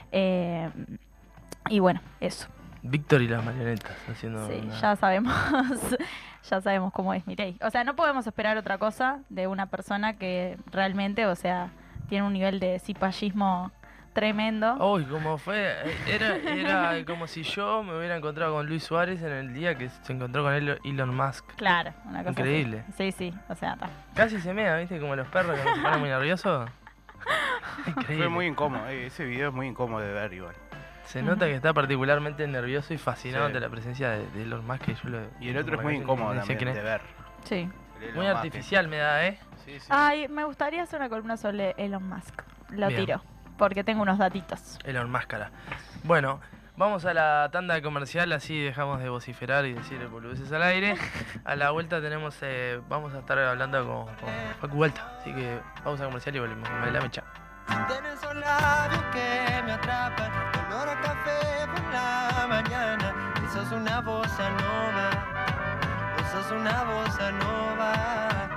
Y bueno, eso. Víctor y las marionetas haciendo Sí, una- ya sabemos, ya sabemos cómo es Milei. O sea, no podemos esperar otra cosa de una persona que realmente, o sea, tiene un nivel de cipallismo tremendo. Uy, como fue, era como si yo me hubiera encontrado con Luis Suárez en el día que se encontró con Elon Musk. Claro, una cosa así. Increíble. Sí, sí, o sea, ta. Casi se mea, ¿viste? Como los perros cuando se ponen muy nerviosos. Increíble. Fue muy incómodo, ese video es muy incómodo de ver igual. Se nota que está particularmente nervioso y fascinado Sí. ante la presencia de Elon Musk. Que yo Y el otro es muy realmente incómodo ni sé también quién de es. ver. Sí. El Elon Muy Musk, artificial me da, ¿eh? Sí, sí. Ay, me gustaría hacer una columna sobre Elon Musk. Lo Bien. tiro, porque tengo unos datitos. Elon Máscara. Bueno, vamos a la tanda comercial, así dejamos de vociferar y decir boludeces al aire. A la vuelta tenemos, vamos a estar hablando con Facu Vuelta. Así que pausa comercial y volvemos. Me la mecha. Tienes esos labios que me atrapan, olor a café por la mañana. Y sos una bossa nova, vos sos una bossa nova.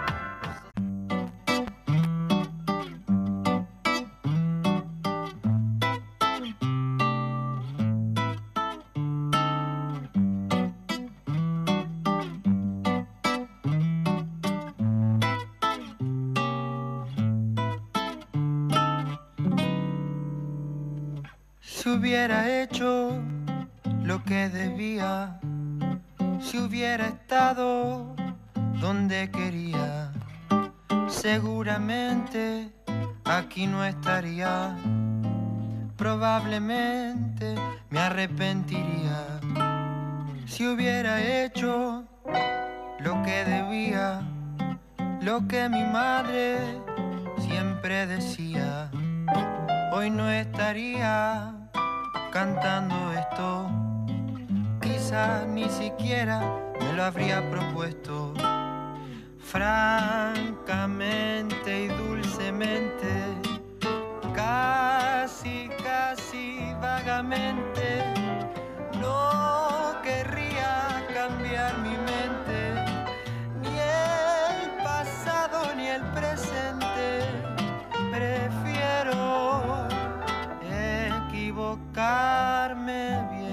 Si hubiera hecho lo que debía, si hubiera estado donde quería, seguramente aquí no estaría. probablemente me arrepentiría si hubiera hecho lo que debía, lo que mi madre siempre decía. Hoy no estaría cantando esto, quizás ni siquiera me lo habría propuesto. Francamente y dulcemente, casi, casi vagamente, no querría cambiar mi mente, ni el pasado ni el presente. Prefiero equivocarme bien.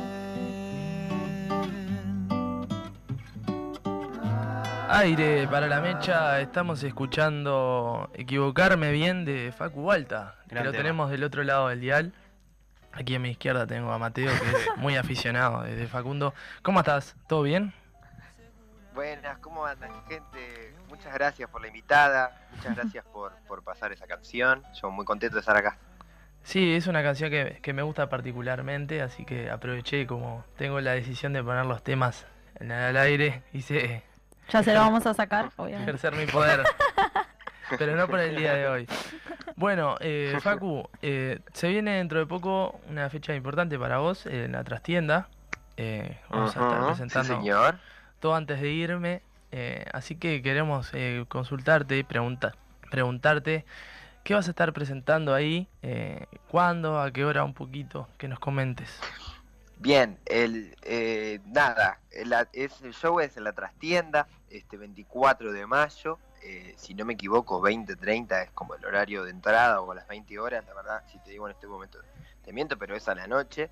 Aire para la mecha, estamos escuchando Equivocarme Bien de Facu Balta, que Gran lo tema. tenemos del otro lado del dial. Aquí a mi izquierda tengo a Mateo, que es muy aficionado desde Facundo. ¿Cómo estás? ¿Todo bien? Buenas, ¿cómo andan, gente? Muchas gracias por la invitada, muchas gracias por pasar esa canción. Yo muy contento de estar acá. Sí, es una canción que me gusta particularmente, así que aproveché, como tengo la decisión de poner los temas al aire, hice Ya se lo vamos a sacar, obviamente. ejercer mi poder, pero no por el día de hoy. Bueno, Facu, se viene dentro de poco una fecha importante para vos en la trastienda. Vamos a estar Ujú, presentando sí, señor. todo antes de irme, así que queremos consultarte y preguntarte qué vas a estar presentando ahí, cuándo, a qué hora, un poquito, que nos comentes. Bien, nada, el show es en la trastienda, este 24 de mayo, si no me equivoco, 20:30 es como el horario de entrada, o a las 20 horas, la verdad, si te digo en este momento te miento, pero es a la noche.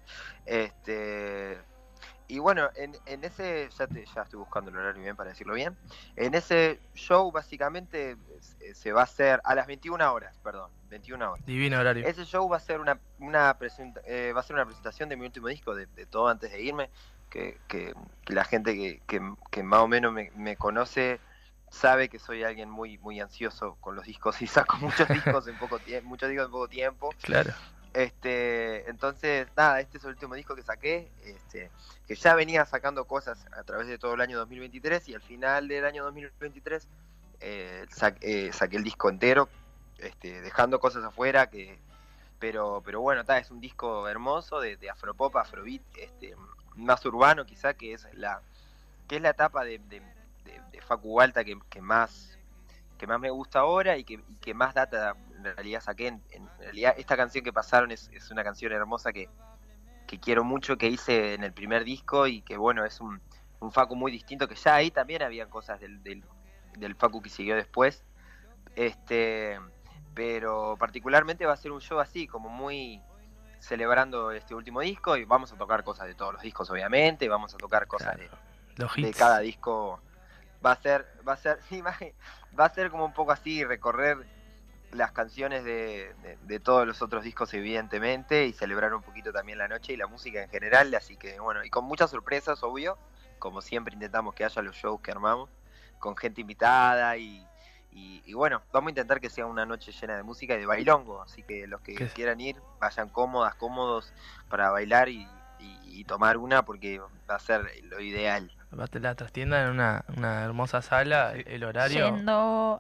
Y bueno, en ese, ya estoy buscando el horario bien para decirlo bien, en ese show básicamente se va a hacer a las 21 horas, perdón, 21 horas. Divino horario. Ese show va a ser va a ser una presentación de mi último disco, de todo antes de irme, que la gente que más o menos me conoce sabe que soy alguien muy muy ansioso con los discos y saco muchos discos en poco tiempo, Claro. Entonces, nada, este es el último disco que saqué, que ya venía sacando cosas a través de todo el año 2023, y al final del año 2023 saqué el disco entero, dejando cosas afuera, pero bueno, es un disco hermoso de afropop, afrobeat, más urbano quizá, que es la etapa de Facu Balta que más me gusta ahora, y que más data en realidad saqué. En realidad esta canción que pasaron es una canción hermosa que quiero mucho, que hice en el primer disco, y que bueno, es un Facu muy distinto, que ya ahí también habían cosas del Facu que siguió después, pero particularmente va a ser un show así, como muy celebrando este último disco, y vamos a tocar cosas de todos los discos, obviamente, vamos a tocar cosas Claro. Los de hits. cada disco. Va a ser como un poco así, recorrer las canciones de todos los otros discos, evidentemente, y celebrar un poquito también la noche y la música en general. Así que bueno, y con muchas sorpresas, obvio, como siempre intentamos que haya los shows que armamos, con gente invitada, y bueno, vamos a intentar que sea una noche llena de música y de bailongo, así que los que quieran ir, vayan cómodos para bailar y tomar una, porque va a ser lo ideal. Aparte la trastienda en una hermosa sala, el horario. Yendo.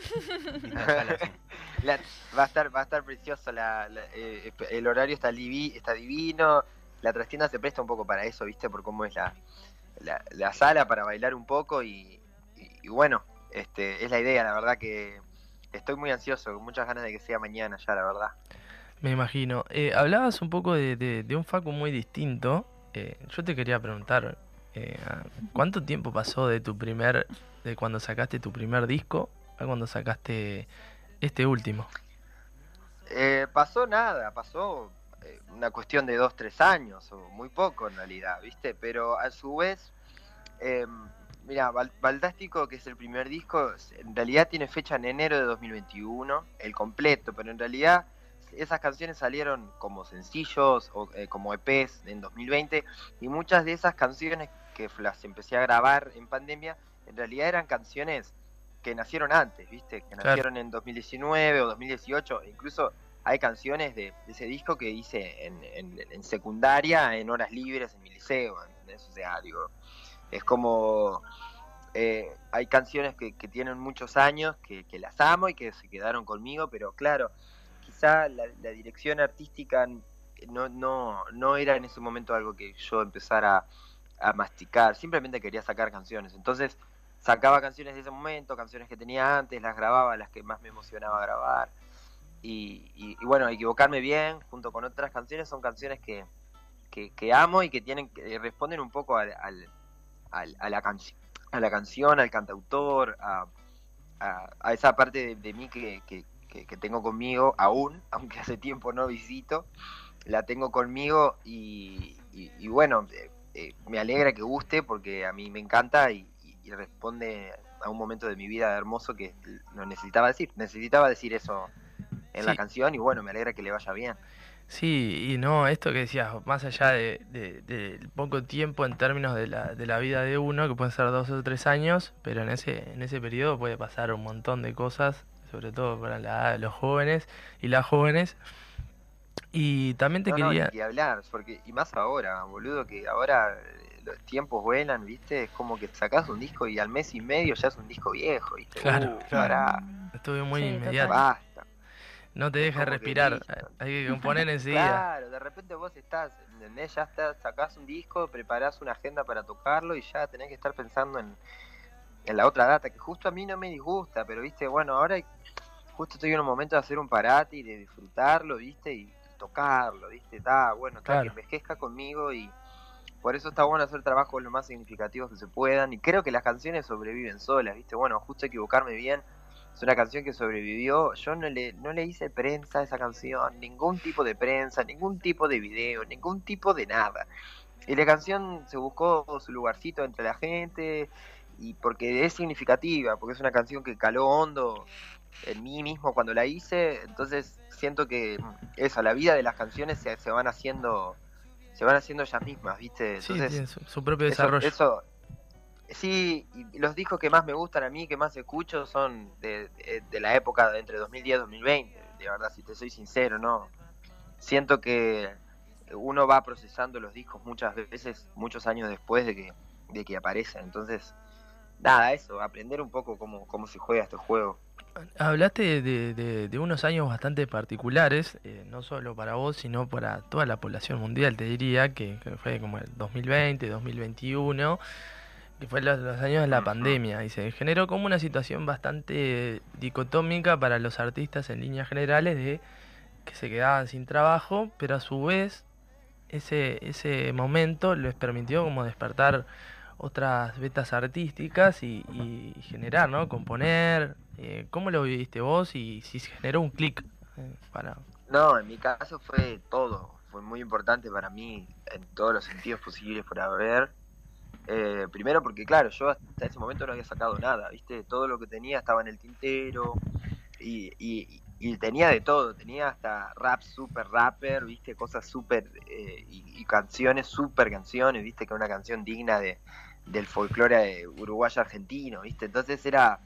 Va a estar precioso, el horario está divino, la trastienda se presta un poco para eso, ¿viste? Por cómo es la sala, para bailar un poco, y bueno, es la idea. La verdad que estoy muy ansioso, con muchas ganas de que sea mañana ya, la verdad. Me imagino. Hablabas un poco de un Facu muy distinto. Yo te quería preguntar, ¿cuánto tiempo pasó de cuando sacaste tu primer disco a cuando sacaste este último? Pasó una cuestión de 2-3 años, o muy poco en realidad, ¿viste? Pero a su vez, mira, Baltástico, que es el primer disco, en realidad tiene fecha en enero de 2021, el completo, pero en realidad esas canciones salieron como sencillos o como EPs en 2020, y muchas de esas canciones que las empecé a grabar en pandemia, en realidad eran canciones que nacieron antes, ¿viste? Que nacieron en 2019 o 2018, incluso hay canciones de ese disco que hice en secundaria, en horas libres, en mi liceo, ¿entendés? O sea, digo, es como... hay canciones que tienen muchos años, que las amo y que se quedaron conmigo, pero claro, quizá la dirección artística no era en ese momento algo que yo empezara a masticar, simplemente quería sacar canciones. Entonces sacaba canciones de ese momento, canciones que tenía antes, las grababa, las que más me emocionaba grabar. Y bueno, Equivocarme Bien, junto con otras canciones, son canciones que amo y que responden un poco a la canción, al cantautor, a esa parte de mí que tengo conmigo aún, aunque hace tiempo no visito, la tengo conmigo y bueno, me alegra que guste porque a mí me encanta y responde a un momento de mi vida hermoso que lo necesitaba decir eso en la Sí, canción y bueno, me alegra que le vaya bien. sí, y no, esto que decías, más allá del poco tiempo en términos de la vida de uno, que pueden ser 2 o 3 años, pero en ese periodo puede pasar un montón de cosas, sobre todo para la edad de los jóvenes y las jóvenes. Y también te No, no, quería, ni hablar, porque, y más ahora, boludo, que ahora los tiempos vuelan, ¿viste? Es como que sacás un disco y al mes y medio ya es un disco viejo, ¿viste? claro, Pará, estuve muy Sí, inmediato, basta. no te Es dejes como que respirar, listo. hay que componer enseguida. Claro, de repente vos estás, ¿entendés? Ya estás, sacás un disco, preparás una agenda para tocarlo y ya tenés que estar pensando en la otra data, que justo a mí no me disgusta, pero, ¿viste? Bueno, ahora justo estoy en un momento de hacer un parate y de disfrutarlo, ¿viste? Y tocarlo, ¿viste? Está bueno, está que Claro, envejezca conmigo y por eso está bueno hacer trabajos lo más significativos que se puedan y creo que las canciones sobreviven solas, ¿viste? Bueno, justo Equivocarme Bien es una canción que sobrevivió, yo no le hice prensa a esa canción, ningún tipo de prensa, ningún tipo de video, ningún tipo de nada. Y la canción se buscó su lugarcito entre la gente y porque es significativa, porque es una canción que caló hondo en mí mismo cuando la hice, entonces siento que eso, la vida de las canciones se van haciendo ellas mismas, ¿viste? sí, Entonces, tiene su propio eso, desarrollo. eso, sí, y los discos que más me gustan a mí, que más escucho, son de la época de entre 2010 y 2020, de verdad, si te soy sincero, ¿no? Siento que uno va procesando los discos muchas veces, muchos años después de que aparecen, entonces, nada, eso, aprender un poco cómo se juega este juego. Hablaste de unos años bastante particulares, no solo para vos, sino para toda la población mundial, te diría, que fue como el 2020, 2021, que fue los años de la Ujú. pandemia, y se generó como una situación bastante dicotómica para los artistas en líneas generales, de que se quedaban sin trabajo, pero a su vez ese momento les permitió como despertar otras vetas artísticas y generar, ¿no? Componer. ¿Cómo lo viviste vos y si se generó un clic para... No, en mi caso fue todo, fue muy importante para mí en todos los sentidos posibles por haber. Primero porque claro, yo hasta ese momento no había sacado nada, ¿viste? Todo lo que tenía estaba en el tintero y tenía de todo, tenía hasta rap super rapper, ¿viste? Cosas super y canciones super canciones, ¿viste? Que una canción digna del folclore uruguayo argentino, ¿viste? Entonces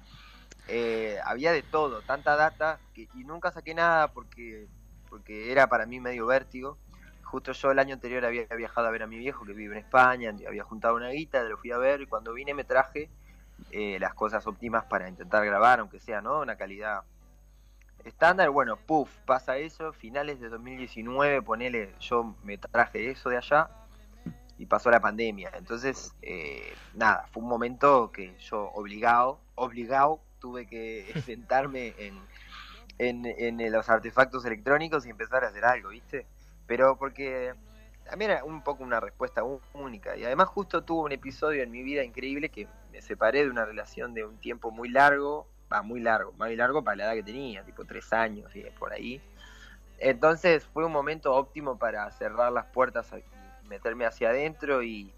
había de todo, tanta data y nunca saqué nada porque era para mí medio vértigo. Justo yo el año anterior había viajado a ver a mi viejo que vive en España, había juntado una guita, lo fui a ver y cuando vine me traje las cosas óptimas para intentar grabar, aunque sea, ¿no? Una calidad estándar. Bueno, puff, pasa eso, finales de 2019, ponele, yo me traje eso de allá y pasó la pandemia. Entonces, nada, fue un momento que yo obligado, tuve que sentarme en los artefactos electrónicos y empezar a hacer algo, ¿viste? Pero porque también era un poco una respuesta única. Y además justo tuve un episodio en mi vida increíble que me separé de una relación de un tiempo muy largo, muy largo para la edad que tenía, tipo 3 años y por ahí. Entonces fue un momento óptimo para cerrar las puertas y meterme hacia adentro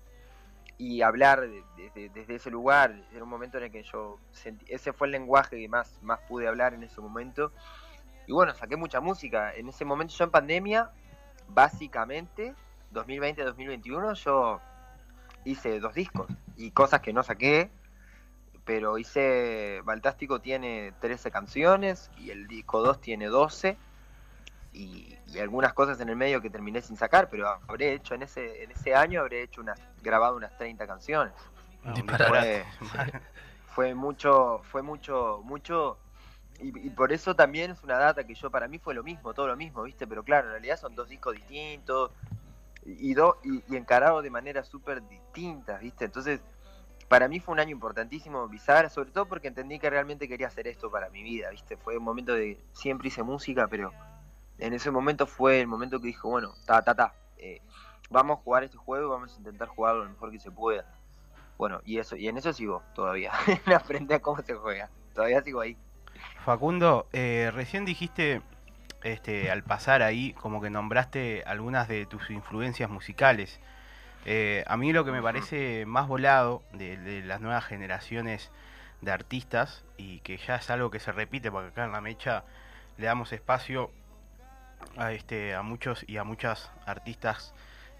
y hablar desde ese lugar. Era un momento en el que yo sentí, ese fue el lenguaje que más pude hablar en ese momento. Y bueno, saqué mucha música. En ese momento yo en pandemia, básicamente, 2020-2021, yo hice 2 discos y cosas que no saqué, pero hice, Baltástico tiene 13 canciones y el disco 2 tiene 12 y algunas cosas en el medio que terminé sin sacar, pero habré hecho en ese año grabado unas 30 canciones. Un Disparate. disparate. Fue mucho, mucho, y por eso también es una data que para mí fue lo mismo, todo lo mismo, ¿viste? Pero claro, en realidad son 2 discos distintos y encarados de maneras súper distintas, ¿viste? Entonces, para mí fue un año importantísimo, bisagra, sobre todo porque entendí que realmente quería hacer esto para mi vida, ¿viste? Fue un momento siempre hice música, pero en ese momento fue el momento que dijo, bueno, vamos a jugar este juego, vamos a intentar jugarlo lo mejor que se pueda. Bueno, y en eso sigo todavía, en aprender cómo se juega, todavía sigo ahí. Facundo, recién dijiste, al pasar ahí, como que nombraste algunas de tus influencias musicales. A mí lo que me parece más volado de las nuevas generaciones de artistas, y que ya es algo que se repite, porque acá en La Mecha le damos espacio a muchos y a muchas artistas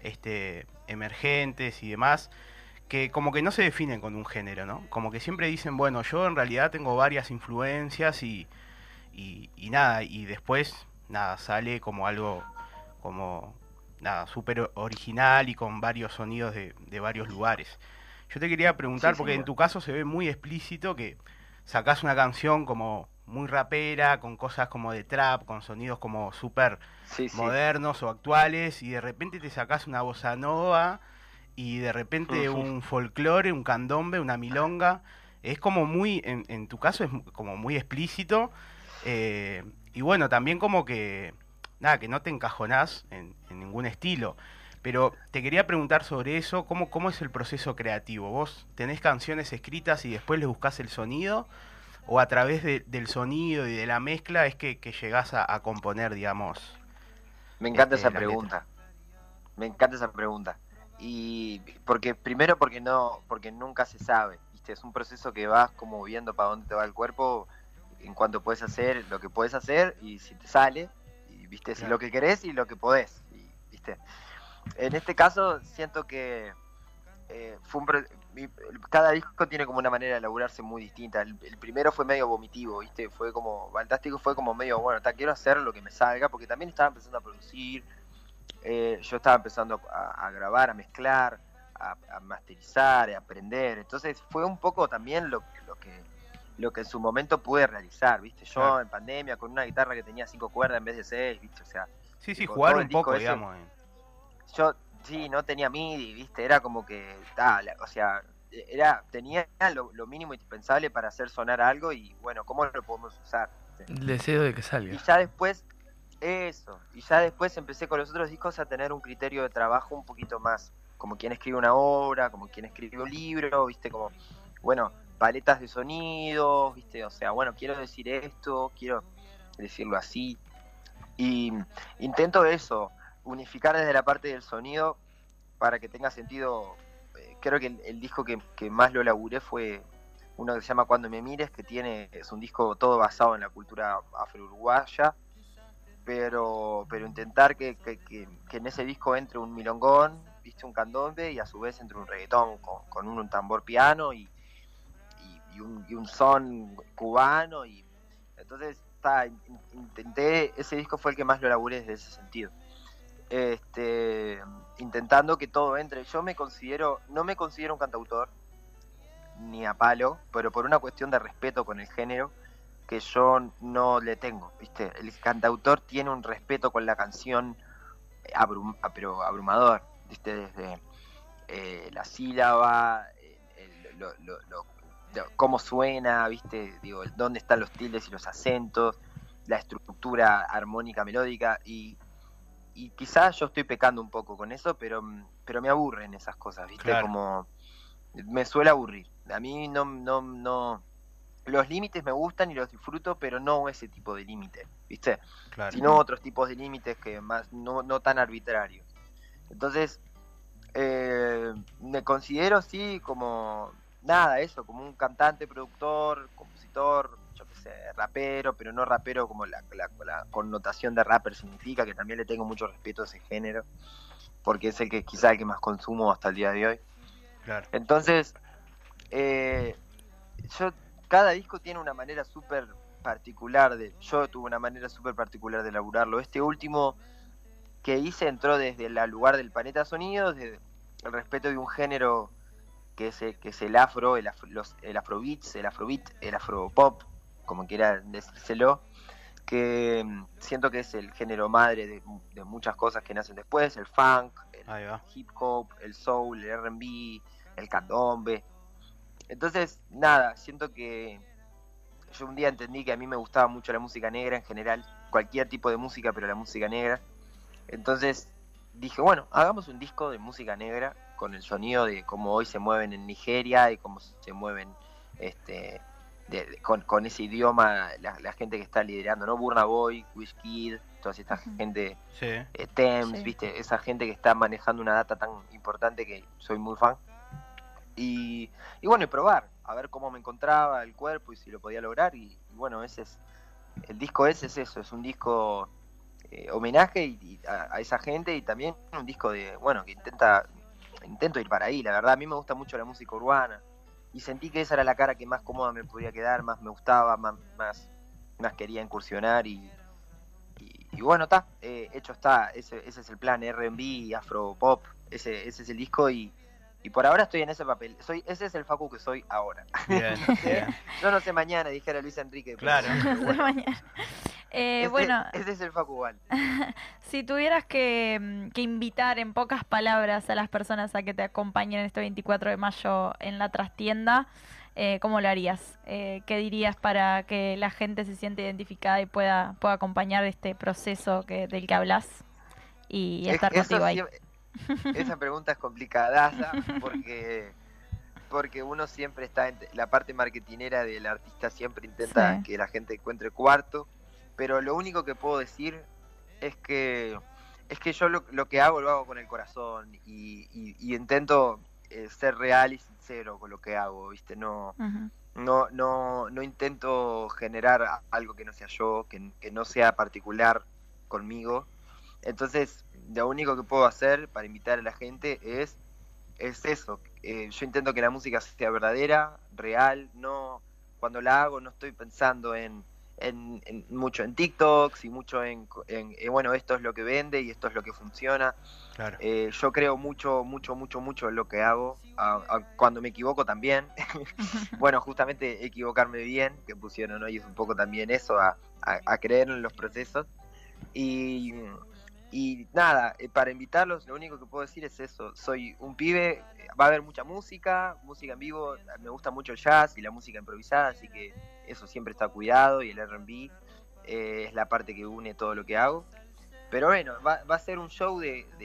emergentes y demás, que como que no se definen con un género, ¿no? Como que siempre dicen, bueno, yo en realidad tengo varias influencias y nada, y después, nada, sale como algo, como, nada, súper original y con varios sonidos de varios lugares. Yo te quería preguntar, Sí, porque en señor. tu caso se ve muy explícito que sacás una canción como muy rapera, con cosas como de trap, con sonidos como súper Sí, sí. modernos o actuales, y de repente te sacás una bossa nova y de repente Ujú. un folclore, un candombe, una milonga. Es como muy, en tu caso es como muy explícito, y bueno, también como que, nada, que no te encajonás en ningún estilo. Pero te quería preguntar sobre eso, ¿cómo es el proceso creativo? ¿Vos tenés canciones escritas y después le buscás el sonido? ¿O a través del sonido y de la mezcla es que llegás a componer, digamos, Me encanta esa la letra? pregunta. Me encanta esa pregunta. Y primero porque nunca se sabe, ¿viste? Es un proceso que vas como viendo para dónde te va el cuerpo, en cuanto puedes hacer lo que puedes hacer y si te sale, y viste, si Claro. lo que querés y lo que podés, viste. En este caso siento que fue cada disco tiene como una manera de elaborarse muy distinta. El primero fue medio vomitivo, ¿viste? Fue como fantástico, fue como medio, bueno, quiero hacer lo que me salga, porque también estaba empezando a producir. Yo estaba empezando a grabar, a mezclar, a masterizar, a aprender. Entonces fue un poco también lo que en su momento pude realizar, ¿viste? Yo Claro. en pandemia con una guitarra que tenía 5 cuerdas en vez de 6, ¿viste? O sea, Sí, sí, tipo, jugar todo un el disco poco, ese, digamos. yo sí, no tenía MIDI, ¿viste? Era como que, o sea, tenía lo mínimo indispensable para hacer sonar algo y bueno, ¿cómo lo podemos usar? El deseo de que Y salga. ya después, ya después empecé con los otros discos a tener un criterio de trabajo un poquito más, como quien escribe una obra, como quien escribe un libro, ¿viste? Como, bueno, paletas de sonidos, ¿viste? O sea, bueno, quiero decir esto, quiero decirlo así. Y intento eso, unificar desde la parte del sonido para que tenga sentido. Creo que el disco que más lo laburé fue uno que se llama Cuando me mires, es un disco todo basado en la cultura afro-uruguaya, pero intentar que en ese disco entre un milongón, viste, un candombe, y a su vez entre un reggaetón con un tambor piano y un son cubano, y entonces ese disco fue el que más lo laburé desde ese sentido, intentando que todo entre. Yo no me considero un cantautor ni a palo, pero por una cuestión de respeto con el género que yo no le tengo, ¿viste? El cantautor tiene un respeto con la canción pero abrumador, ¿viste? Desde la sílaba, cómo suena, ¿viste? Digo, dónde están los tildes y los acentos, la estructura armónica melódica, y quizás yo estoy pecando un poco con eso, pero me aburren esas cosas, ¿viste? Claro. Como me suele aburrir. A mí no los límites me gustan y los disfruto, pero no ese tipo de límite, ¿viste? Claro. Sino otros tipos de límites que más no tan arbitrarios. Entonces, me considero sí como nada, eso, como un cantante, productor, compositor, yo qué sé, rapero, pero no rapero como la connotación de rapper significa, que también le tengo mucho respeto a ese género, porque es quizá el que más consumo hasta el día de hoy. Claro. Entonces, cada disco tiene una manera súper particular yo tuve una manera súper particular de elaborarlo. Este último que hice entró desde el lugar del Planeta Sonido, desde el respeto de un género que es el afro, el afrobeats, el afrobeat, el afropop, como quiera decírselo, que siento que es el género madre de muchas cosas que nacen después, el funk, Ahí va. el hip hop, el soul, el R&B, el candombe. Entonces, nada, siento que yo un día entendí que a mí me gustaba mucho la música negra en general, cualquier tipo de música, pero la música negra. Entonces dije, bueno, hagamos un disco de música negra con el sonido de cómo hoy se mueven en Nigeria y cómo se mueven con ese idioma la gente que está liderando, ¿no? Burna Boy, Wizkid, toda esta gente, Sí. Tems, Sí. ¿viste? Esa gente que está manejando una data tan importante que soy muy fan. Y bueno, y probar, a ver cómo me encontraba el cuerpo y si lo podía lograr. Y bueno, el disco es eso, es un disco homenaje a esa gente y también un disco que intento ir para ahí. La verdad, a mí me gusta mucho la música urbana y sentí que esa era la cara que más cómoda me podía quedar, más me gustaba, más quería incursionar y bueno, está, hecho está, ese es el plan, R&B, afro pop, ese es el disco y por ahora estoy en ese papel, ese es el Facu que soy ahora. Bien, bien. Yo no sé mañana, dijera Luis Enrique. pero Claro. bueno, Mañana. Bueno, ese es el Facu igual. si tuvieras que invitar en pocas palabras a las personas a que te acompañen este 24 de mayo en la trastienda, ¿cómo lo harías? ¿Qué dirías para que la gente se siente identificada y pueda acompañar este proceso del que hablas y estar contigo ahí? Esa pregunta es complicada porque uno siempre está en la parte marketinera del artista, siempre intenta Sí. que la gente encuentre cuarto, pero lo único que puedo decir es que yo lo que hago lo hago con el corazón y intento ser real y sincero con lo que hago, ¿viste? No Ujú. no intento generar algo que no sea yo, que no sea particular conmigo. Entonces, lo único que puedo hacer para invitar a la gente es eso. Yo intento que la música sea verdadera, real. No, cuando la hago no estoy pensando mucho en TikToks y mucho bueno, esto es lo que vende y esto es lo que funciona. Claro. Yo creo mucho en lo que hago. Cuando me equivoco también. Bueno, justamente equivocarme bien, que pusieron hoy es un poco también eso, a creer en los procesos. Y nada, para invitarlos, lo único que puedo decir es eso. Soy un pibe, va a haber mucha música en vivo, me gusta mucho el jazz y la música improvisada, así que eso siempre está cuidado, y el R&B es la parte que une todo lo que hago. Pero bueno, va a ser un show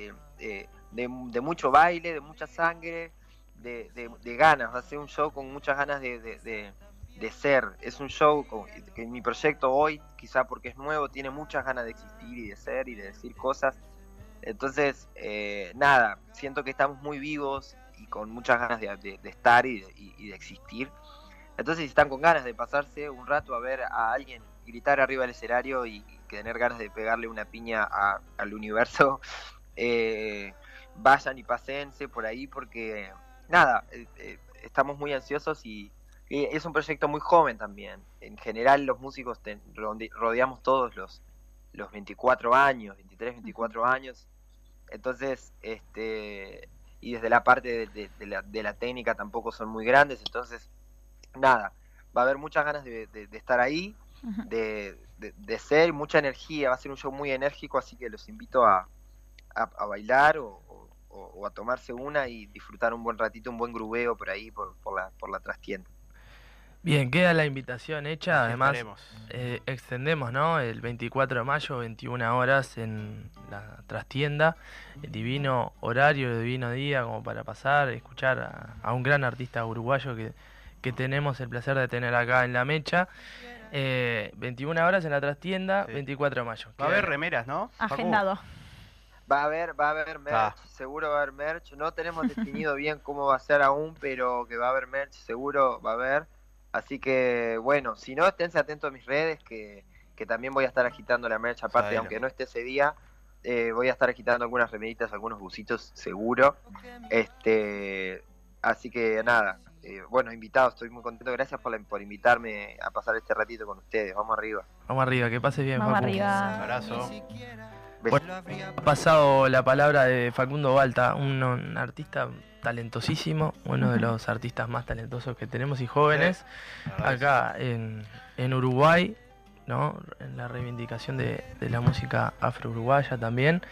de mucho baile, de mucha sangre, de ganas, va a ser un show con muchas ganas de ser. Es un show que mi proyecto hoy, quizá porque es nuevo, tiene muchas ganas de existir y de ser y de decir cosas. Entonces, nada, siento que estamos muy vivos y con muchas ganas de estar y de existir. Entonces, si están con ganas de pasarse un rato a ver a alguien gritar arriba del escenario y tener ganas de pegarle una piña al universo, vayan y paséense por ahí porque, nada, estamos muy ansiosos y es un proyecto muy joven también. En general los músicos rodeamos todos los 24 años, 23, 24 años. Entonces, y desde la parte de la técnica tampoco son muy grandes. Entonces, nada, va a haber muchas ganas de estar ahí, Ujú. de ser, mucha energía. Va a ser un show muy enérgico, así que los invito a bailar o a tomarse una y disfrutar un buen ratito, un buen grubeo por ahí, por la trastienda. Bien, queda la invitación hecha. Además, Estaremos. extendemos, ¿no? El 24 de mayo, 21 horas en la trastienda. El divino horario, divino día, como para pasar, escuchar a un gran artista uruguayo que tenemos el placer de tener acá en La Mecha. 21 horas en la trastienda, Sí. 24 de mayo. Va a haber remeras, ¿no? Facu? Agendado. Va a haber merch, Ah. seguro va a haber merch. No tenemos definido bien cómo va a ser aún, pero que va a haber merch, seguro va a haber. Así que, bueno, si no, esténse atentos a mis redes, que también voy a estar agitando la merch. Aparte, Sabelo. aunque no esté ese día, voy a estar agitando algunas remeritas, algunos busitos, seguro. Así que, nada, bueno, invitado, estoy muy contento, gracias por invitarme a pasar este ratito con ustedes, vamos arriba. Vamos arriba, que pases bien, Vamos Facu. arriba. Abrazo. Bueno, ha pasado la palabra de Facundo Balta, un artista talentosísimo, uno de los artistas más talentosos que tenemos y jóvenes acá en Uruguay, ¿no? En la reivindicación de la música afro-uruguaya también,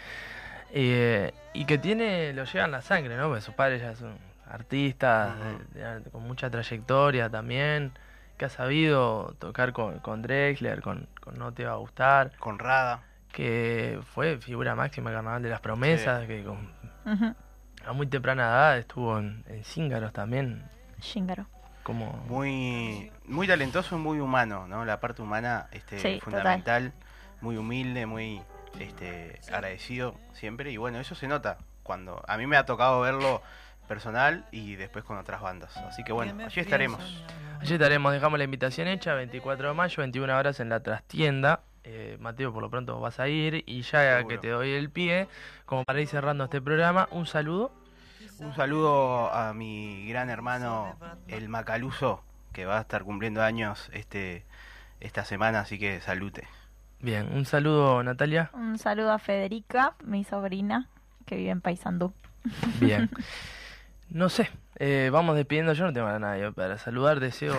y que lo lleva en la sangre, ¿no? Porque sus padres ya son artistas con mucha trayectoria también, que ha sabido tocar con Drexler, con No Te Va a Gustar, Con Rada. que fue figura máxima del Carnaval de las Promesas, que Ujú. a muy temprana edad estuvo en Cíngaros también, Shingaro. como Muy, muy talentoso y muy humano, ¿no? La parte humana Sí, fundamental, muy humilde, muy agradecido siempre. Y bueno, eso se nota cuando a mí me ha tocado verlo personal y después con otras bandas. Así que bueno, allí estaremos. Allí estaremos, dejamos la invitación hecha, 24 de mayo, 21 horas en la trastienda. Mateo, por lo pronto vas a ir y ya Seguro. que te doy el pie, como para ir cerrando este programa, un saludo. Un saludo a mi gran hermano, el Macaluso, que va a estar cumpliendo años esta semana, así que salute. Bien, un saludo, Natalia. Un saludo a Federica, mi sobrina, que vive en Paysandú. Bien. No sé, vamos despidiendo. Yo no tengo a nadie para saludar. Deseo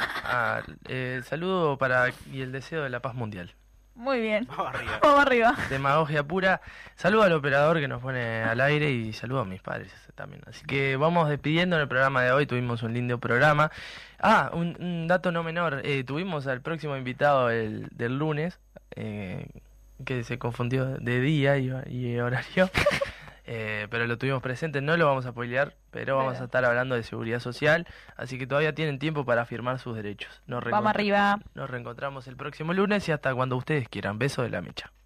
el saludo y el deseo de la paz mundial. Muy bien. Vamos arriba. Vamos arriba. Demagogia pura. Saludo al operador que nos pone al aire y saludo a mis padres también. Así que vamos despidiendo en el programa de hoy. Tuvimos un lindo programa. Un dato no menor. Tuvimos al próximo invitado del lunes, que se confundió de día y horario. Pero lo tuvimos presente, no lo vamos a spoilear, pero vamos a estar hablando de seguridad social, así que todavía tienen tiempo para firmar sus derechos. Vamos arriba. Nos reencontramos el próximo lunes y hasta cuando ustedes quieran. Beso de la mecha.